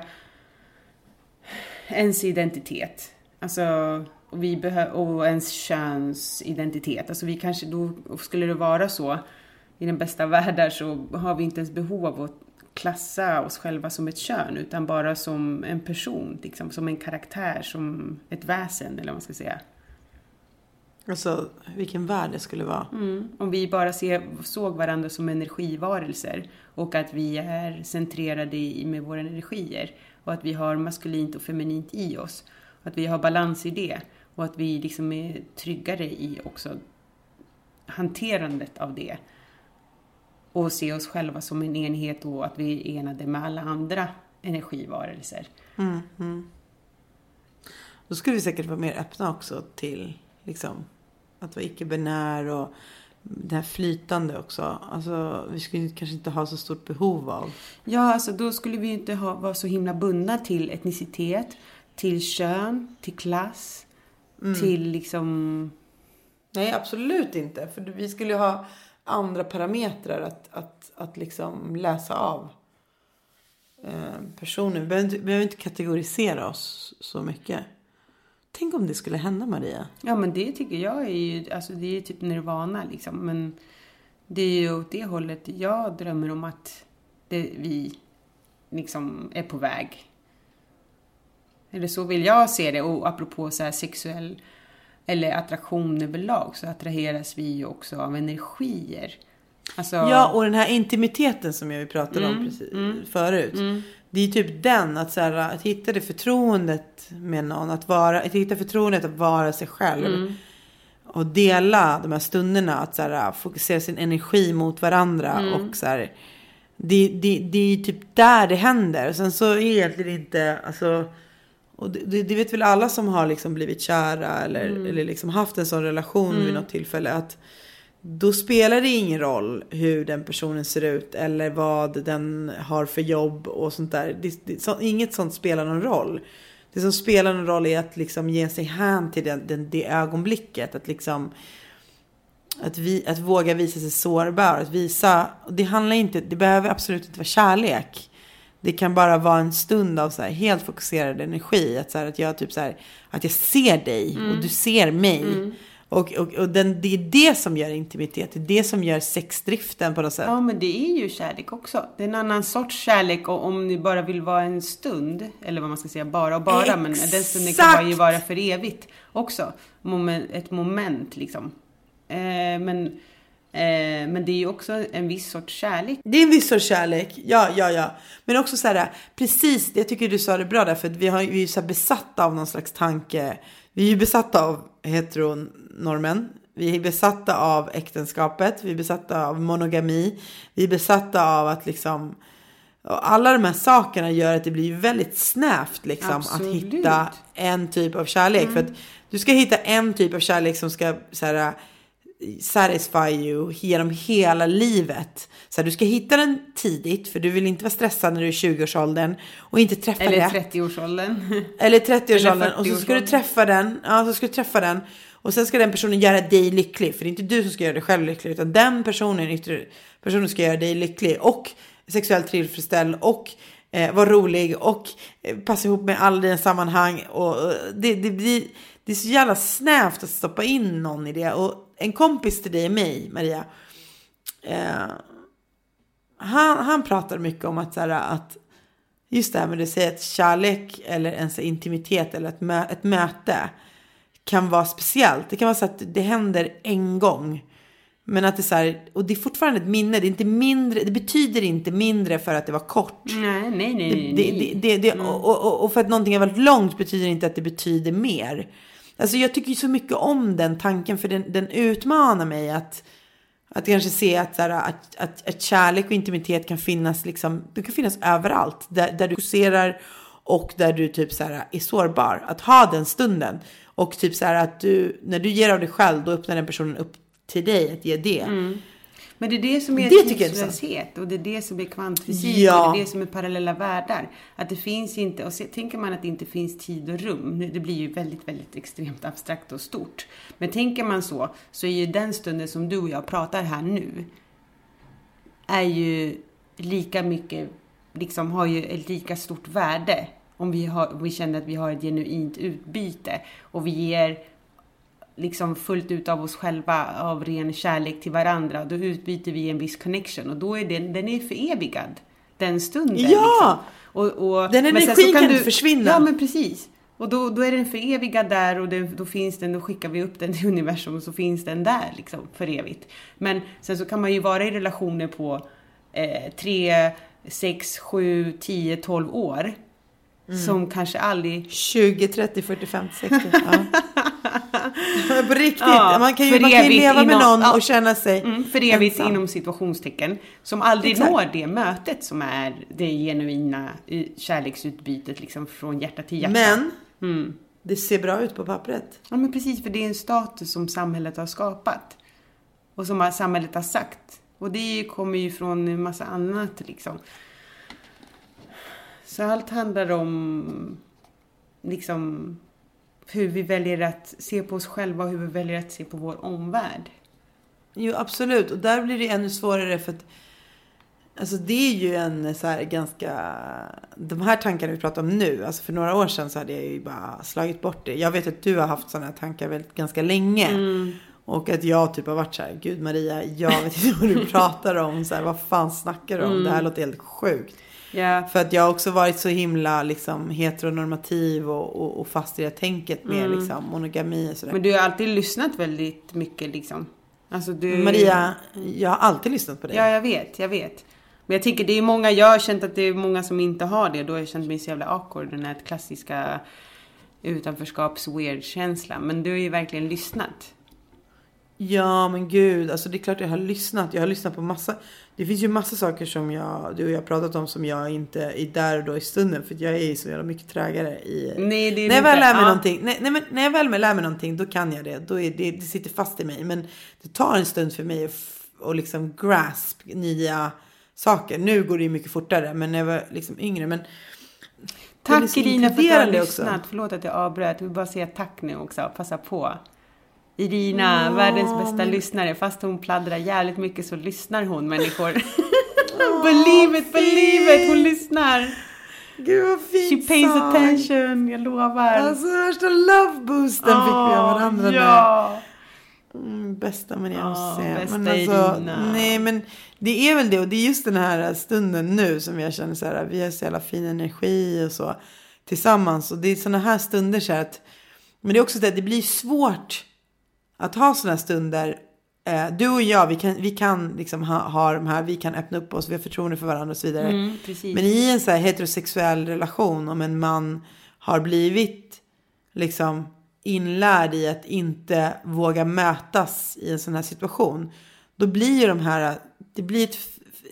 ens identitet. Alltså, och ens könsidentitet. Alltså vi kanske då, skulle det vara så i den bästa världen så har vi inte ens behov av att klassa oss själva som ett kön. Utan bara som en person, liksom, som en karaktär, som ett väsen eller vad man ska säga. Alltså vilken värld det skulle vara. Om vi bara såg varandra som energivarelser. Och att vi är centrerade med våra energier. Och att vi har maskulint och feminint i oss. Och att vi har balans i det. Och att vi liksom är tryggare i också hanterandet av det. Och se oss själva som en enhet och att vi är enade med alla andra energivarelser. Då skulle vi säkert vara mer öppna också till liksom att vara icke-binär och det här flytande också. Alltså vi skulle kanske inte ha så stort behov av. Ja, alltså då skulle vi inte vara så himla bundna till etnicitet, till kön, till klass, till liksom... Nej, absolut inte. För vi skulle ju ha andra parametrar att liksom läsa av personer. Vi behöver inte kategorisera oss så mycket. Tänk om det skulle hända, Maria. Ja, men det tycker jag är ju, alltså det är ju typ nirvana liksom. Men det är ju åt det hållet jag drömmer om att vi liksom är på väg. Eller så vill jag se det. Och apropå så här sexuell eller attraktion överlag så attraheras vi ju också av energier. Alltså... Ja, och den här intimiteten som jag pratade om precis förut. Det är typ den att hitta det förtroendet med någon. Att hitta förtroendet att vara sig själv. Och dela de här stunderna. Att fokusera sin energi mot varandra. Och det är typ där det händer. Och sen så är egentligen inte... Alltså, och det vet väl alla som har liksom blivit kära. Eller liksom haft en sån relation vid något tillfälle. Att då spelar det ingen roll hur den personen ser ut eller vad den har för jobb och sånt där. Inget sånt spelar någon roll. Det som spelar någon roll är att liksom ge sig hän till det ögonblicket. Att liksom att våga visa sig sårbar. Att visa, det behöver absolut inte vara kärlek. Det kan bara vara en stund av så här helt fokuserad energi. Att jag typ så här, att jag ser dig och du ser mig. Och det är det som gör intimitet. Det är det som gör sexdriften på något sätt. Ja, men det är ju kärlek också. Det är en annan sorts kärlek. Och om ni bara vill vara en stund. Eller vad man ska säga, bara. Exakt. Men den stunden kan ju vara för evigt också. Ett moment liksom. Men det är ju också en viss sorts kärlek. Det är en viss sorts kärlek, ja. Men också så här, precis, jag tycker du sa det bra där. För att vi är ju så här besatta av någon slags tanke. Vi är ju besatta av heteronormen. Vi är besatta av äktenskapet. Vi är besatta av monogami. Vi är besatta av att liksom Och alla de här sakerna gör att det blir väldigt snävt liksom, att hitta en typ av kärlek. För att du ska hitta en typ av kärlek som ska så här, satisfy you genom hela livet. Så här, du ska hitta den tidigt, för du vill inte vara stressad när du är 20-årsåldern och inte träffa eller det. 30-årsåldern. Eller 30-årsåldern. Och så ska du träffa den. Ja, så ska du träffa den. Och sen ska den personen göra dig lycklig. För det är inte du som ska göra dig själv lycklig, utan den personen ska göra dig lycklig. Och sexuellt tillfredsställd. Och vara rolig. Och passa ihop med alla dina sammanhang. Och det är så jävla snävt att stoppa in någon i det. Och en kompis till dig och mig, Maria. Han pratar mycket om att, så här, att just det här med att säga att kärlek eller ens intimitet eller ett möte kan vara speciellt. Det kan vara så att det händer en gång. Men att det är så här, och det är fortfarande ett minne. Det är inte mindre, det betyder inte mindre för att det var kort. Nej. Och för att någonting har varit långt betyder inte att det betyder mer. Alltså jag tycker ju så mycket om den tanken, för den utmanar mig att kanske se att, så här, att kärlek och intimitet kan finnas liksom, det kan finnas överallt där du fokuserar och där du typ så här är sårbar, att ha den stunden. Och typ så här att du, när du ger av dig själv, då öppnar den personen upp till dig att ge det. Men det är det som är tidslöshet, och det är det som är kvantfysik, och det är det som är parallella världar. Att det finns inte, och tänker man att det inte finns tid och rum, det blir ju väldigt, väldigt extremt abstrakt och stort. Men tänker man så är ju den stunden som du och jag pratar här nu, är ju lika mycket, liksom har ju ett lika stort värde om vi känner att vi har ett genuint utbyte, och vi ger liksom fullt ut av oss själva, av ren kärlek till varandra. Då utbyter vi en viss connection, och då är den är förevigad, den stunden. Ja! Liksom. Och den energin kan inte försvinna. Ja, men precis. Och då är den förevigad där, och då finns den, då skickar vi upp den till universum, och så finns den där liksom för evigt. Men sen så kan man ju vara i relationer på 3, 6, 7, 10, 12 år. Som kanske aldrig... 20, 30, 40, 50, 60. På riktigt. Man kan ju leva med någon och känna sig för evigt inom situationstecken. Som aldrig når det mötet som är det genuina kärleksutbytet liksom från hjärta till hjärta. Men det ser bra ut på pappret. Ja, men precis, för det är en status som samhället har skapat. Och som samhället har sagt. Och det kommer ju från en massa annat liksom. Så allt handlar om liksom hur vi väljer att se på oss själva och hur vi väljer att se på vår omvärld. Jo, absolut. Och där blir det ännu svårare, för att alltså det är ju en så här ganska, de här tankarna vi pratar om nu, alltså för några år sedan så hade jag ju bara slagit bort det. Jag vet att du har haft sådana här tankar ganska länge. Och att jag typ har varit så här, Gud Maria, jag vet inte vad du pratar om. Så här, vad fan snackar du om? Det här låter helt sjukt. Yeah. För att jag har också varit så himla liksom heteronormativ och fast i det tänket med liksom monogami och sådär. Men du har alltid lyssnat väldigt mycket liksom. Alltså Maria, jag har alltid lyssnat på dig. Ja, jag vet. Men jag tänker det är många, jag har känt att det är många som inte har det. Då har jag känt mig så jävla awkward, den här klassiska utanförskaps-weird-känslan. Men du har ju verkligen lyssnat. Ja, men gud, alltså det är klart jag har lyssnat. Jag har lyssnat på massa. Det finns ju massa saker som du och jag har pratat om som jag inte är där och då i stunden. För jag är ju så jävla mycket trägare i... Nej, det är när jag väl lär mig någonting. Men när jag väl lär mig någonting, då kan jag det. Då är det sitter fast i mig. Men det tar en stund för mig att liksom grasp nya saker. Nu går det ju mycket fortare, men när jag var liksom yngre. Men tack Irina för att du har lyssnat. Förlåt att jag avbröt. Jag vill bara säga tack nu också. Passa på. Irina, världens bästa lyssnare. Fast hon pladdrar jävligt mycket så lyssnar hon, människor. Believe it, hon lyssnar. Gud vad fint. She pays attention, jag lovar. Alltså värsta love boosten fick vi av varandra. Ja. Bästa Maria José. Bästa men alltså, Irina. nej, men det är väl det. Och det är just den här stunden nu som jag känner så här. Vi har så jävla fin energi och så tillsammans. Och det är såna här stunder så här att, men det är också det att det blir svårt att ha såna här stunder. Du och jag, vi kan liksom ha de här, vi kan öppna upp oss, vi har förtroende för varandra och så vidare. Men i en så här heterosexuell relation, om en man har blivit liksom inlärd i att inte våga mötas i en sån här situation, då blir ju det blir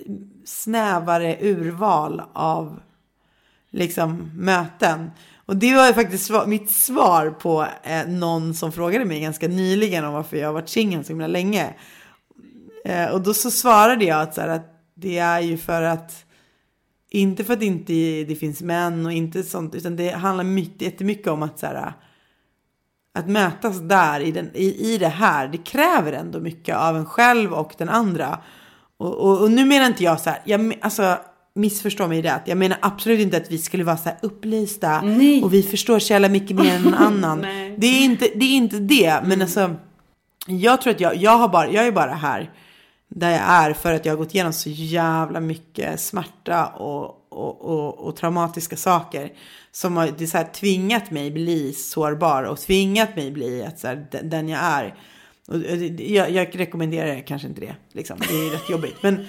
snävare urval av liksom möten. Och det var ju faktiskt mitt svar på någon som frågade mig ganska nyligen om varför jag har varit singel så himla länge. Och då så svarade jag att, så här, att det är ju för att inte för att inte det finns män och inte sånt, utan det handlar jättemycket om att så här, att mötas där i det här, det kräver ändå mycket av en själv och den andra. Och nu menar inte jag så här, alltså missförstå mig rätt. Jag menar absolut inte att vi skulle vara så här upplysta. Nej. Och vi förstår så jävla mycket mer än någon annan. Det är inte det. Men alltså, jag tror att jag är bara här där jag är för att jag har gått igenom så jävla mycket smärta och traumatiska saker som har det så här tvingat mig bli sårbar och tvingat mig bli att så här, den jag är. Och jag rekommenderar kanske inte det liksom. Det är rätt jobbigt men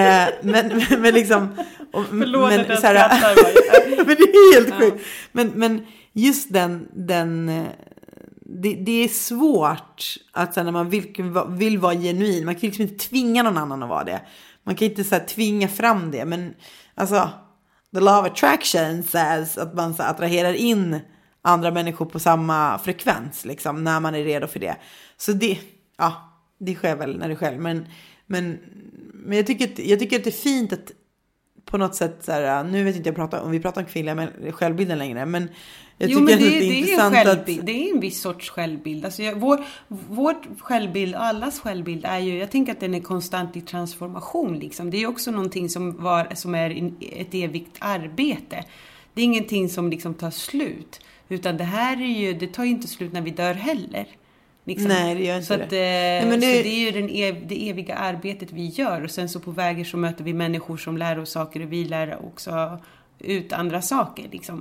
liksom förlåt men så här, men det är helt sjukt. Men just den det är svårt att så här, när man vill vara genuin, man kan liksom inte tvinga någon annan att vara det. Man kan inte så här, tvinga fram det, men alltså the law of attraction says att man så attraherar in andra människor på samma frekvens liksom, när man är redo för det. Så det sker väl när det sker. Men jag tycker att det är fint att på något sätt så här, nu vet inte jag om vi pratar om kvinnliga självbilden längre, men jag tycker att det är intressant att det är en viss sorts självbild. Alltså vår självbild, allas självbild är ju, jag tänker att den är konstant i transformation liksom. Det är också någonting som är ett evigt arbete. Det är ingenting som liksom tar slut, utan det tar ju inte slut när vi dör heller. Liksom. Nej, det gör inte så att, det. Så det är ju det eviga arbetet vi gör. Och sen så på vägar så möter vi människor som lär oss saker, och vi lär också ut andra saker liksom.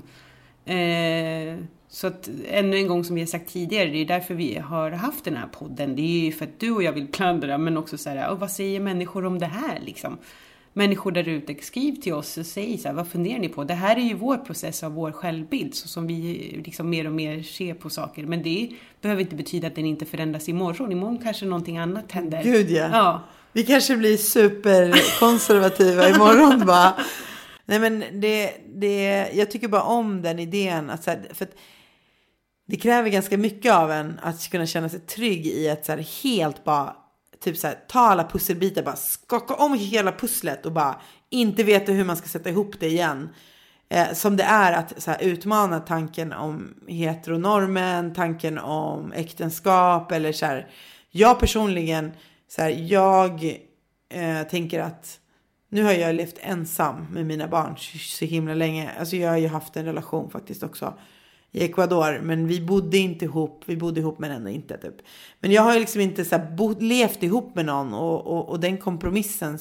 Så att ännu en gång, som vi har sagt tidigare, det är därför vi har haft den här podden. Det är ju för att du och jag vill klandra, men också så här, vad säger människor om det här liksom? Människor där ute, skriv till oss och säg så här, vad funderar ni på? Det här är ju vår process av vår självbild, så som vi liksom mer och mer ser på saker. Men det behöver inte betyda att den inte förändras imorgon. Imorgon kanske någonting annat händer. Gud ja. Vi kanske blir superkonservativa imorgon bara. Nej men jag tycker bara om den idén. Att så här, för att det kräver ganska mycket av en att kunna känna sig trygg i att så här, helt bara typ så här, ta alla pusselbitar, bara skaka om hela pusslet och bara inte veta hur man ska sätta ihop det igen. Som det är att så här, utmana tanken om heteronormen, tanken om äktenskap eller så här. Jag personligen så här, jag tänker att nu har jag levt ensam med mina barn så himla länge. Alltså jag har ju haft en relation faktiskt också i Ecuador, men vi bodde inte ihop. Vi bodde ihop men ändå inte typ. Men jag har ju liksom inte så här levt ihop med någon och den kompromissen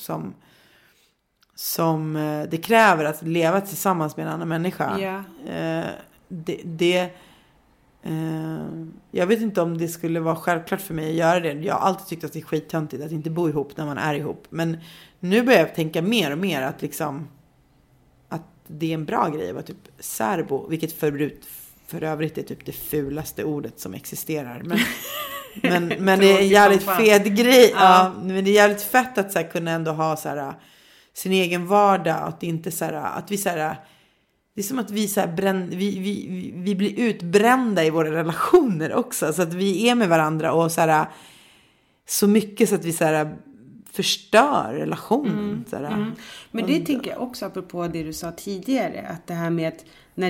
som det kräver att leva tillsammans med en annan människa. Yeah. Jag vet inte om det skulle vara självklart för mig att göra det. Jag har alltid tyckt att det är skittöntigt att inte bo ihop när man är ihop. Men nu börjar jag tänka mer och mer att liksom att det är en bra grej att vara typ särbo, vilket för övrigt är typ det fulaste ordet som existerar. Men det är en jävligt fet grej. Ja, men det är jävligt fett att så här, kunna ändå ha så här, sin egen vardag, att inte så här, att vi så här, det är som att vi så här vi blir utbrända i våra relationer också, så att vi är med varandra och så här så mycket så att vi så här förstör relationen. Men det tänker jag också apropå det du sa tidigare, att det här med att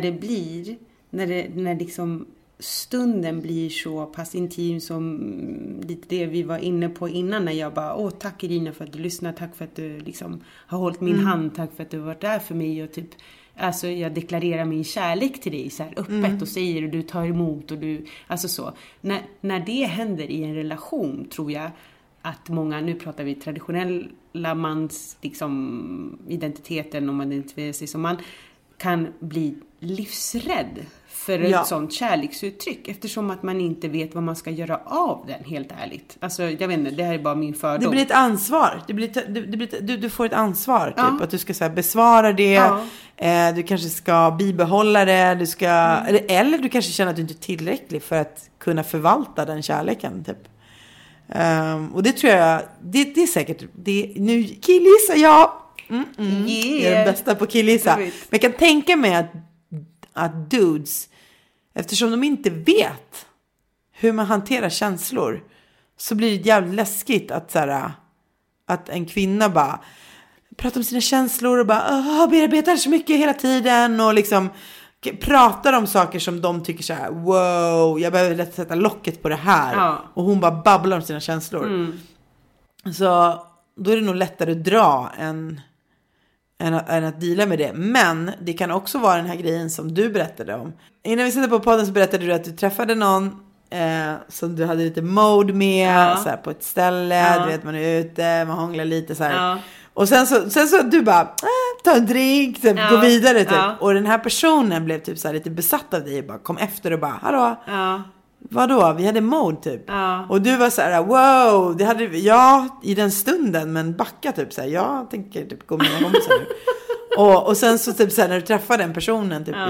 när liksom stunden blir så pass intim som lite det vi var inne på innan, när jag bara, tack Irina för att du lyssnar, tack för att du liksom har hållit min hand, tack för att du har varit där för mig, och typ, alltså jag deklarerar min kärlek till dig så här öppet och säger, och du tar emot, och du, alltså så, när det händer i en relation, tror jag att många, nu pratar vi traditionella mans liksom identiteten, om man identifierar sig som man, kan bli livsrädd för ett sånt kärleksuttryck, eftersom att man inte vet vad man ska göra av den, helt ärligt. Alltså jag vet inte, det här är bara min fördom. Det blir ett ansvar. Du får ett ansvar typ, att du ska så här, besvara det. Du kanske ska bibehålla det, du ska eller du kanske känner att du inte är tillräcklig för att kunna förvalta den kärleken typ. Och det tror jag, det är säkert, nu killgissar jag, Jag är den bästa på killgissa. Men jag kan tänka mig att dudes, eftersom de inte vet hur man hanterar känslor, så blir det jävligt läskigt att en kvinna bara pratar om sina känslor och bara bearbetar så mycket hela tiden och liksom pratar om saker som de tycker så här: wow, jag behöver lätt sätta locket på det här. Och hon bara babblar om sina känslor. Så då är det nog lättare att dra än att deala med det. Men det kan också vara den här grejen som du berättade om. Innan vi satte på podden så berättade du att du träffade någon som du hade lite mode med så här, på ett ställe. Du vet, man är ute, man hånglar lite så här. Och sen så du bara ta en drink, typ, gå vidare typ. Och den här personen blev typ så här lite besatt av dig och bara kom efter och bara hallå. Vadå? Vi hade mode typ. Och du var så här: wow, det hade i den stunden, men backa typ så här: jag tänker typ gå med mina kompisar nu. och sen så typ så här, när du träffade den personen typ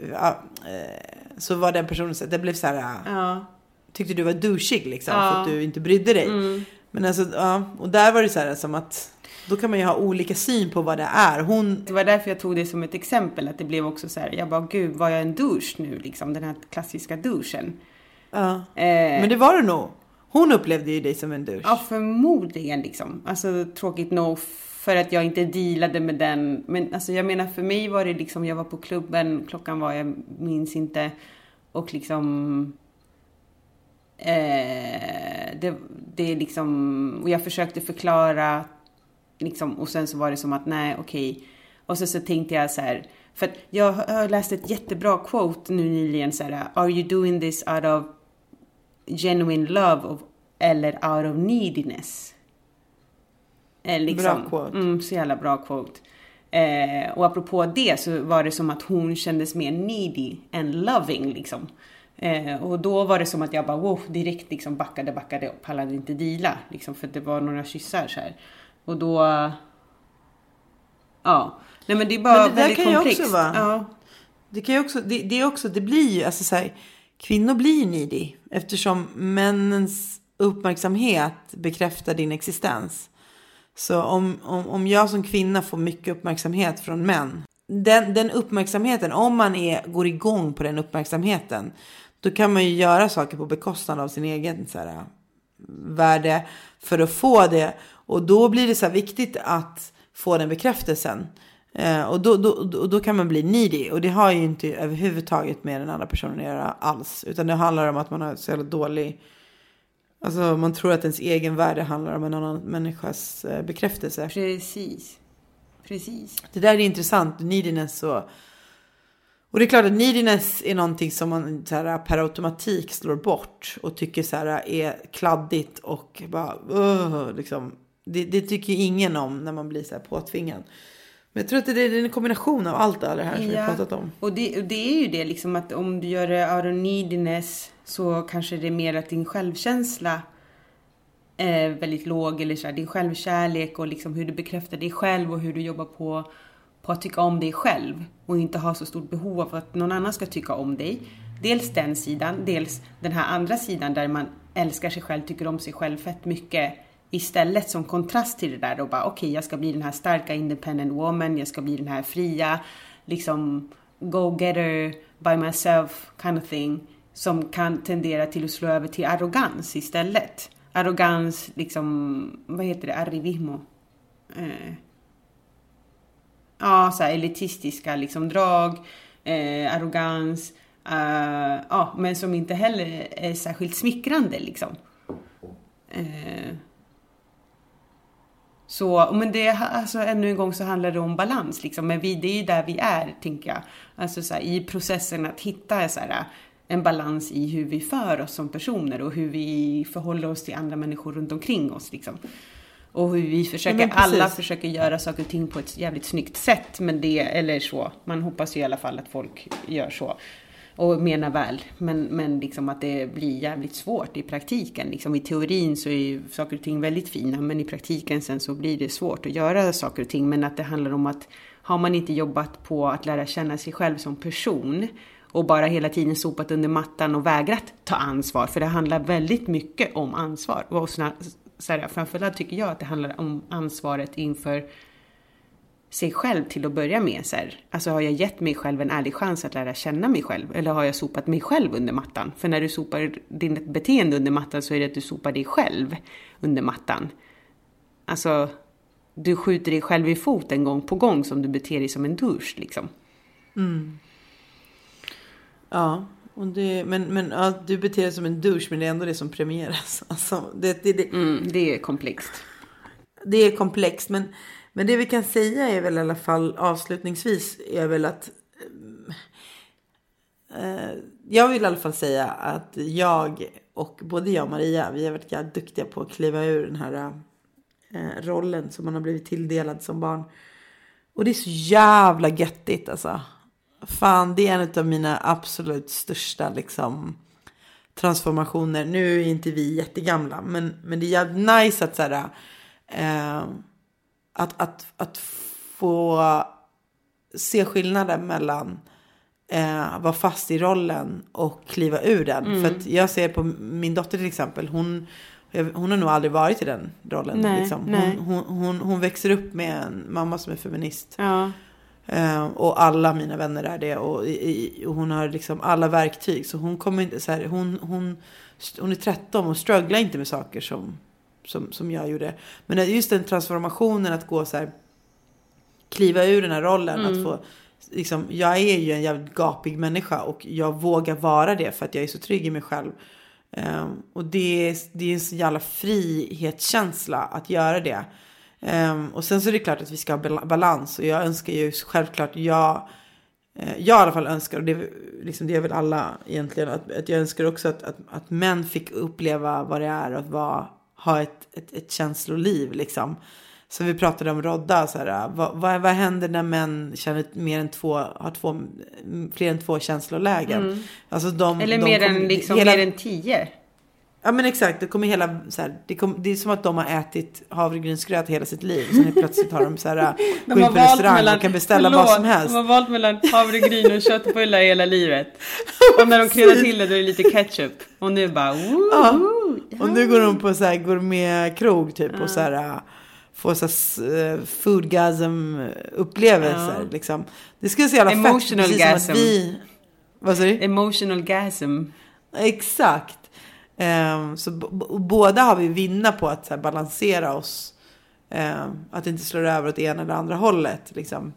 så var den personen så att det blev så här tyckte du var douchig liksom för att du inte brydde dig. Men alltså och där var det så här som att då kan man ju ha olika syn på vad det är. Det var därför jag tog det som ett exempel, att det blev också så här, jag bara gud, var jag en douche nu liksom, den här klassiska douchen. Men det var det nog. Hon upplevde ju dig som en douche. Ja, förmodligen liksom. Alltså tråkigt nog för att jag inte dealade med den. Men alltså jag menar, för mig var det liksom, jag var på klubben, klockan var, jag minns inte. Och liksom det är liksom, och jag försökte förklara liksom, och sen så var det som att nej, okej. Och så tänkte jag så här, för att jag har läst ett jättebra quote nu nyligen så här: are you doing this out of genuine love eller out of neediness? Liksom, bra quote. Så jävla bra quote. Och apropå det så var det som att hon kändes mer needy än loving liksom. Och då var det som att jag bara wow, direkt liksom backade och pallade inte deala liksom, för att det var några kyssar så här. Och då nej, men det är bara men det väldigt kan komplext. Ju också vara, det kan ju också, det är också, det blir ju alltså så här, kvinnor blir needy eftersom männens uppmärksamhet bekräftar din existens. Så om jag som kvinna får mycket uppmärksamhet från män, den uppmärksamheten, om man går igång på den uppmärksamheten, då kan man ju göra saker på bekostnad av sin egen så här, värde för att få det. Och då blir det så här viktigt att få den bekräftelsen. Och då kan man bli needy. Och det har ju inte överhuvudtaget med den andra personen att göra alls. Utan det handlar om att man har så jävla dålig... Alltså man tror att ens egen värde handlar om en annan människas bekräftelse. Precis. Det där är intressant. Neediness och det är klart att neediness är någonting som man så här, per automatik slår bort. Och tycker så här, är kladdigt och bara... liksom. Det tycker ingen om när man blir så här påtvingad. Men jag tror att det är en kombination av allt det här som vi har pratat om. Och det är ju det liksom, att om du gör det out of neediness så kanske det är mer att din självkänsla är väldigt låg. Eller så här, din självkärlek och liksom hur du bekräftar dig själv och hur du jobbar på att tycka om dig själv. Och inte ha så stort behov av att någon annan ska tycka om dig. Dels den sidan, dels den här andra sidan där man älskar sig själv, tycker om sig själv fett mycket. Istället som kontrast till det där och bara okej, jag ska bli den här starka independent woman, jag ska bli den här fria liksom go-getter by myself kind of thing, som kan tendera till att slå över till arrogans istället. Arrogans liksom, vad heter det, arrivismo. Så här elitistiska liksom drag, arrogans, men som inte heller är särskilt smickrande liksom. Så, men det, alltså ännu en gång så handlar det om balans liksom. Men det är ju där vi är, tänker jag. Alltså så här, i processen att hitta så här, en balans i hur vi för oss som personer. Och hur vi förhåller oss till andra människor runt omkring oss liksom. Och hur vi försöker, alla försöker göra saker och ting på ett jävligt snyggt sätt. Men det, eller så, man hoppas ju i alla fall att folk gör så. Och menar väl, men liksom att det blir jävligt svårt i praktiken. Liksom i teorin så är ju saker och ting väldigt fina, men i praktiken sen så blir det svårt att göra saker och ting. Men att det handlar om att har man inte jobbat på att lära känna sig själv som person och bara hela tiden sopat under mattan och vägrat ta ansvar. För det handlar väldigt mycket om ansvar. Och så här, framförallt tycker jag att det handlar om ansvaret inför sig själv till att börja med. Så här. Alltså har jag gett mig själv en ärlig chans att lära känna mig själv? Eller har jag sopat mig själv under mattan? För när du sopar ditt beteende under mattan så är det att du sopar dig själv under mattan. Alltså, du skjuter dig själv i foten gång på gång som du beter dig som en douche liksom. Ja, och men ja, du beter dig som en douche, men det är ändå det som premieras. Alltså, det är komplext. Det är komplext, men det vi kan säga är väl i alla fall avslutningsvis är väl att jag vill i alla fall säga att jag och både jag och Maria, vi har varit jävligt duktiga på att kliva ur den här rollen som man har blivit tilldelad som barn. Och det är så jävla göttigt alltså. Fan, det är en av mina absolut största liksom transformationer. Nu är inte vi jättegamla, men det är jävligt nice att såhär att få se skillnaden mellan vara fast i rollen och kliva ur den. För att jag ser på min dotter till exempel, hon har nog aldrig varit i den rollen. Nej, liksom. nej. Hon växer upp med en mamma som är feminist. Ja. Och alla mina vänner är det. Och hon har liksom alla verktyg. Så hon kommer inte så här, hon är 13 och strugglar inte med saker som jag gjorde. Men just den transformationen att gå så här, kliva ur den här rollen, att få liksom, jag är ju en jävligt gapig människa och jag vågar vara det för att jag är så trygg i mig själv. Och det är en så jävla frihetskänsla att göra det. Och sen så är det klart att vi ska ha balans, och jag önskar ju självklart, jag i alla fall önskar, och det, liksom, det är väl alla egentligen, att jag önskar också att män fick uppleva vad det är att ha ett känsloliv liksom. Så vi pratade om Rodda så här, vad händer när män känner fler än två känslolägen? Alltså mer än 10. Ja, men exakt, det kommer hela så här, det är som att de har ätit havregrynsgröt hela sitt liv, så nu plötsligt har de så här gå in på restaurang och kan beställa vad som helst. De har valt mellan havregryn och köttbullar hela livet. Och när de kryddar till det, då är det lite ketchup. Och nu bara och nu går de på så här gourmetkrog typ och så här får så foodgasm upplevelser liksom. Det skulle se jävla emotional fett, gasm. Som att vi, vad sa du? Emotional gasm. Exakt. Så båda har vi vinna på att så här, balansera oss, att inte slå över åt ena eller andra hållet liksom.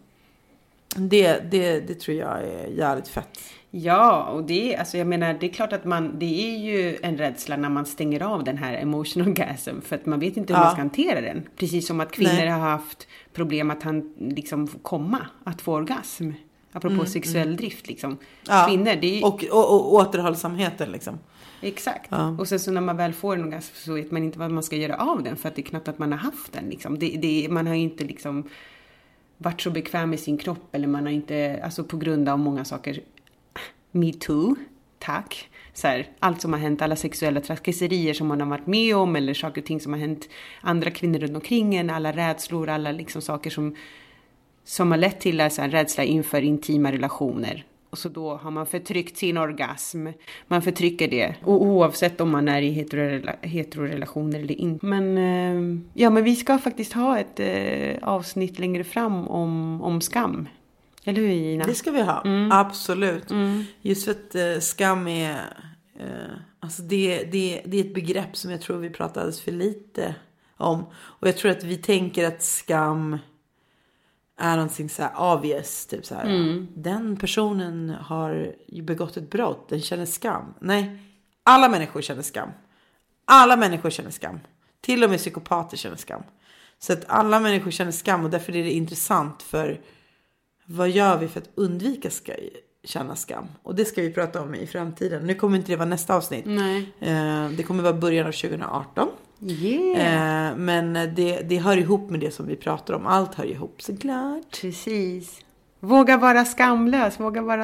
Det tror jag är jävligt fett. Ja, och alltså jag menar, det är klart att det är ju en rädsla när man stänger av den här emotional gasm, för att man vet inte hur man ska hantera den. Precis som att kvinnor har haft problem att liksom att få orgasm. Apropå sexuell drift liksom. Kvinnor, det är och återhållsamheten liksom. Exakt. Ja. Och sen så när man väl får en orgasm så vet man inte vad man ska göra av den, för att det är knappt att man har haft den liksom. Man har ju inte liksom varit så bekväm med sin kropp, eller man har inte, alltså på grund av många saker. Me too, tack. Så här, allt som har hänt, alla sexuella trakasserier som man har varit med om, eller saker och ting som har hänt andra kvinnor runt omkring en, alla rädslor, alla liksom saker som har lett till en rädsla inför intima relationer. Och så då har man förtryckt sin orgasm. Man förtrycker det. Och oavsett om man är i heterorelationer eller inte. Men vi ska faktiskt ha ett avsnitt längre fram om skam. Eller hur, Ina? Det ska vi ha, absolut. Just för att skam är... alltså det är ett begrepp som jag tror vi pratar alldeles för lite om. Och jag tror att vi tänker att skam är någonting så här obvious, typ så här. Den personen har ju begått ett brott, den känner skam. Nej, alla människor känner skam. Alla människor känner skam. Till och med psykopater känner skam. Så att alla människor känner skam, och därför är det intressant, för vad gör vi för att undvika känna skam? Och det ska vi prata om i framtiden. Nu kommer inte det vara nästa avsnitt. Nej. Det kommer vara början av 2018. Yeah. Men det hör ihop med det som vi pratar om. Allt hör ihop, såklart. Precis. Våga vara skamlös.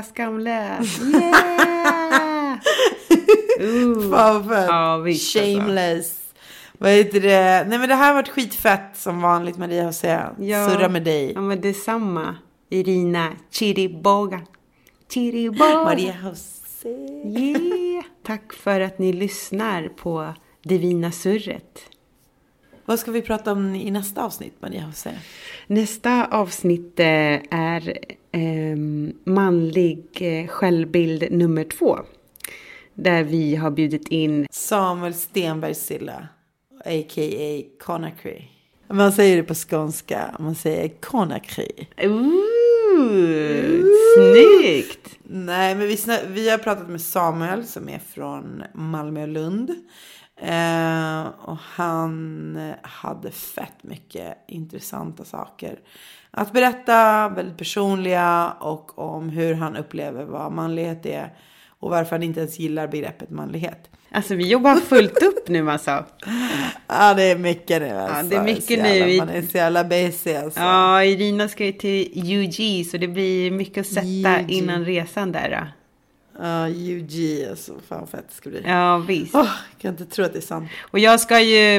Yeah! Fan för shameless. Alltså. Vad heter det? Nej, men det här har varit skitfett som vanligt, Maria José. Ja. Surra med dig. Ja, men detsamma. Irina Chiriboga. Maria José. Yeah. Tack för att ni lyssnar på Divina Surret. Vad ska vi prata om i nästa avsnitt, Maria José? Nästa avsnitt är manlig självbild nummer 2. Där vi har bjudit in Samuel Stenberg Silla, a.k.a. Conakry. Man säger det på skånska, man säger Conakry. Snyggt! Nej, men vi har pratat med Samuel som är från Malmö och Lund. Och han hade fett mycket intressanta saker att berätta, väldigt personliga, och om hur han upplever vad manlighet är och varför han inte ens gillar begreppet manlighet. Alltså vi jobbar fullt upp nu alltså. Ja, det är mycket nu alltså. Ja, det är mycket nu. Man är så jävla busy alltså. Ja, Irina ska ju till UG, så det blir mycket att sätta innan resan där. Ja, UG alltså. Fan fett det ska bli. Ja, visst. Jag kan inte tro att det är sant. Och jag ska ju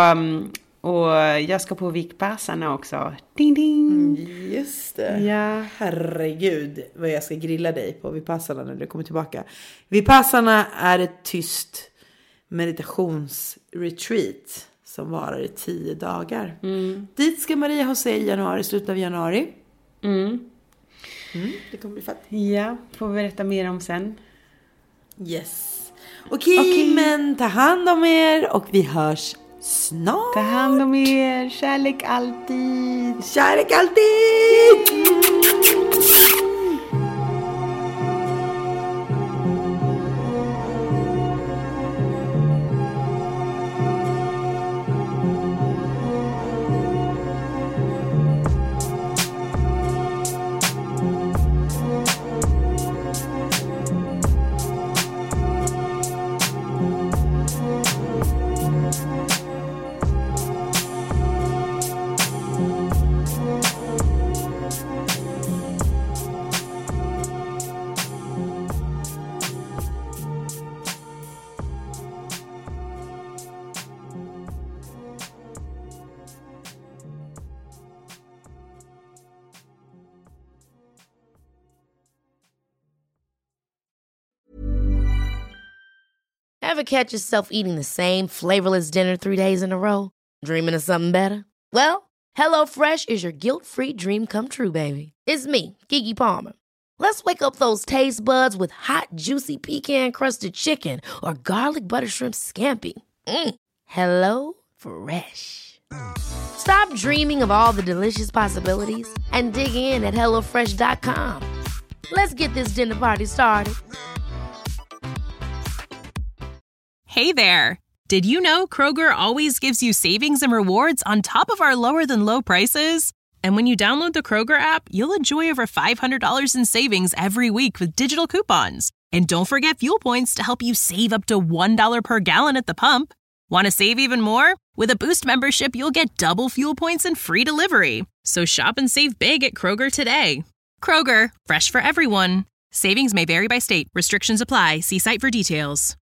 på Vipassana också. Ding ding. Just det. Ja. Herregud vad jag ska grilla dig på Vipassana när du kommer tillbaka. Vipassana är ett tyst meditationsretreat som varar i 10 dagar. Dit ska Maria José i januari, slutet av januari. Det kommer bli fett. Ja, får vi berätta mer om sen. Yes. Okej, men ta hand om er och vi hörs snart. Ta hand om er. Kärlek alltid. Kärlek alltid. Ever catch yourself eating the same flavorless dinner 3 days in a row? Dreaming of something better? Well, HelloFresh is your guilt-free dream come true, baby. It's me, Keke Palmer. Let's wake up those taste buds with hot, juicy pecan-crusted chicken or garlic butter shrimp scampi. Hello Fresh. Stop dreaming of all the delicious possibilities and dig in at HelloFresh.com. Let's get this dinner party started. Hey there! Did you know Kroger always gives you savings and rewards on top of our lower-than-low prices? And when you download the Kroger app, you'll enjoy over $500 in savings every week with digital coupons. And don't forget fuel points to help you save up to $1 per gallon at the pump. Want to save even more? With a Boost membership, you'll get double fuel points and free delivery. So shop and save big at Kroger today. Kroger, fresh for everyone. Savings may vary by state. Restrictions apply. See site for details.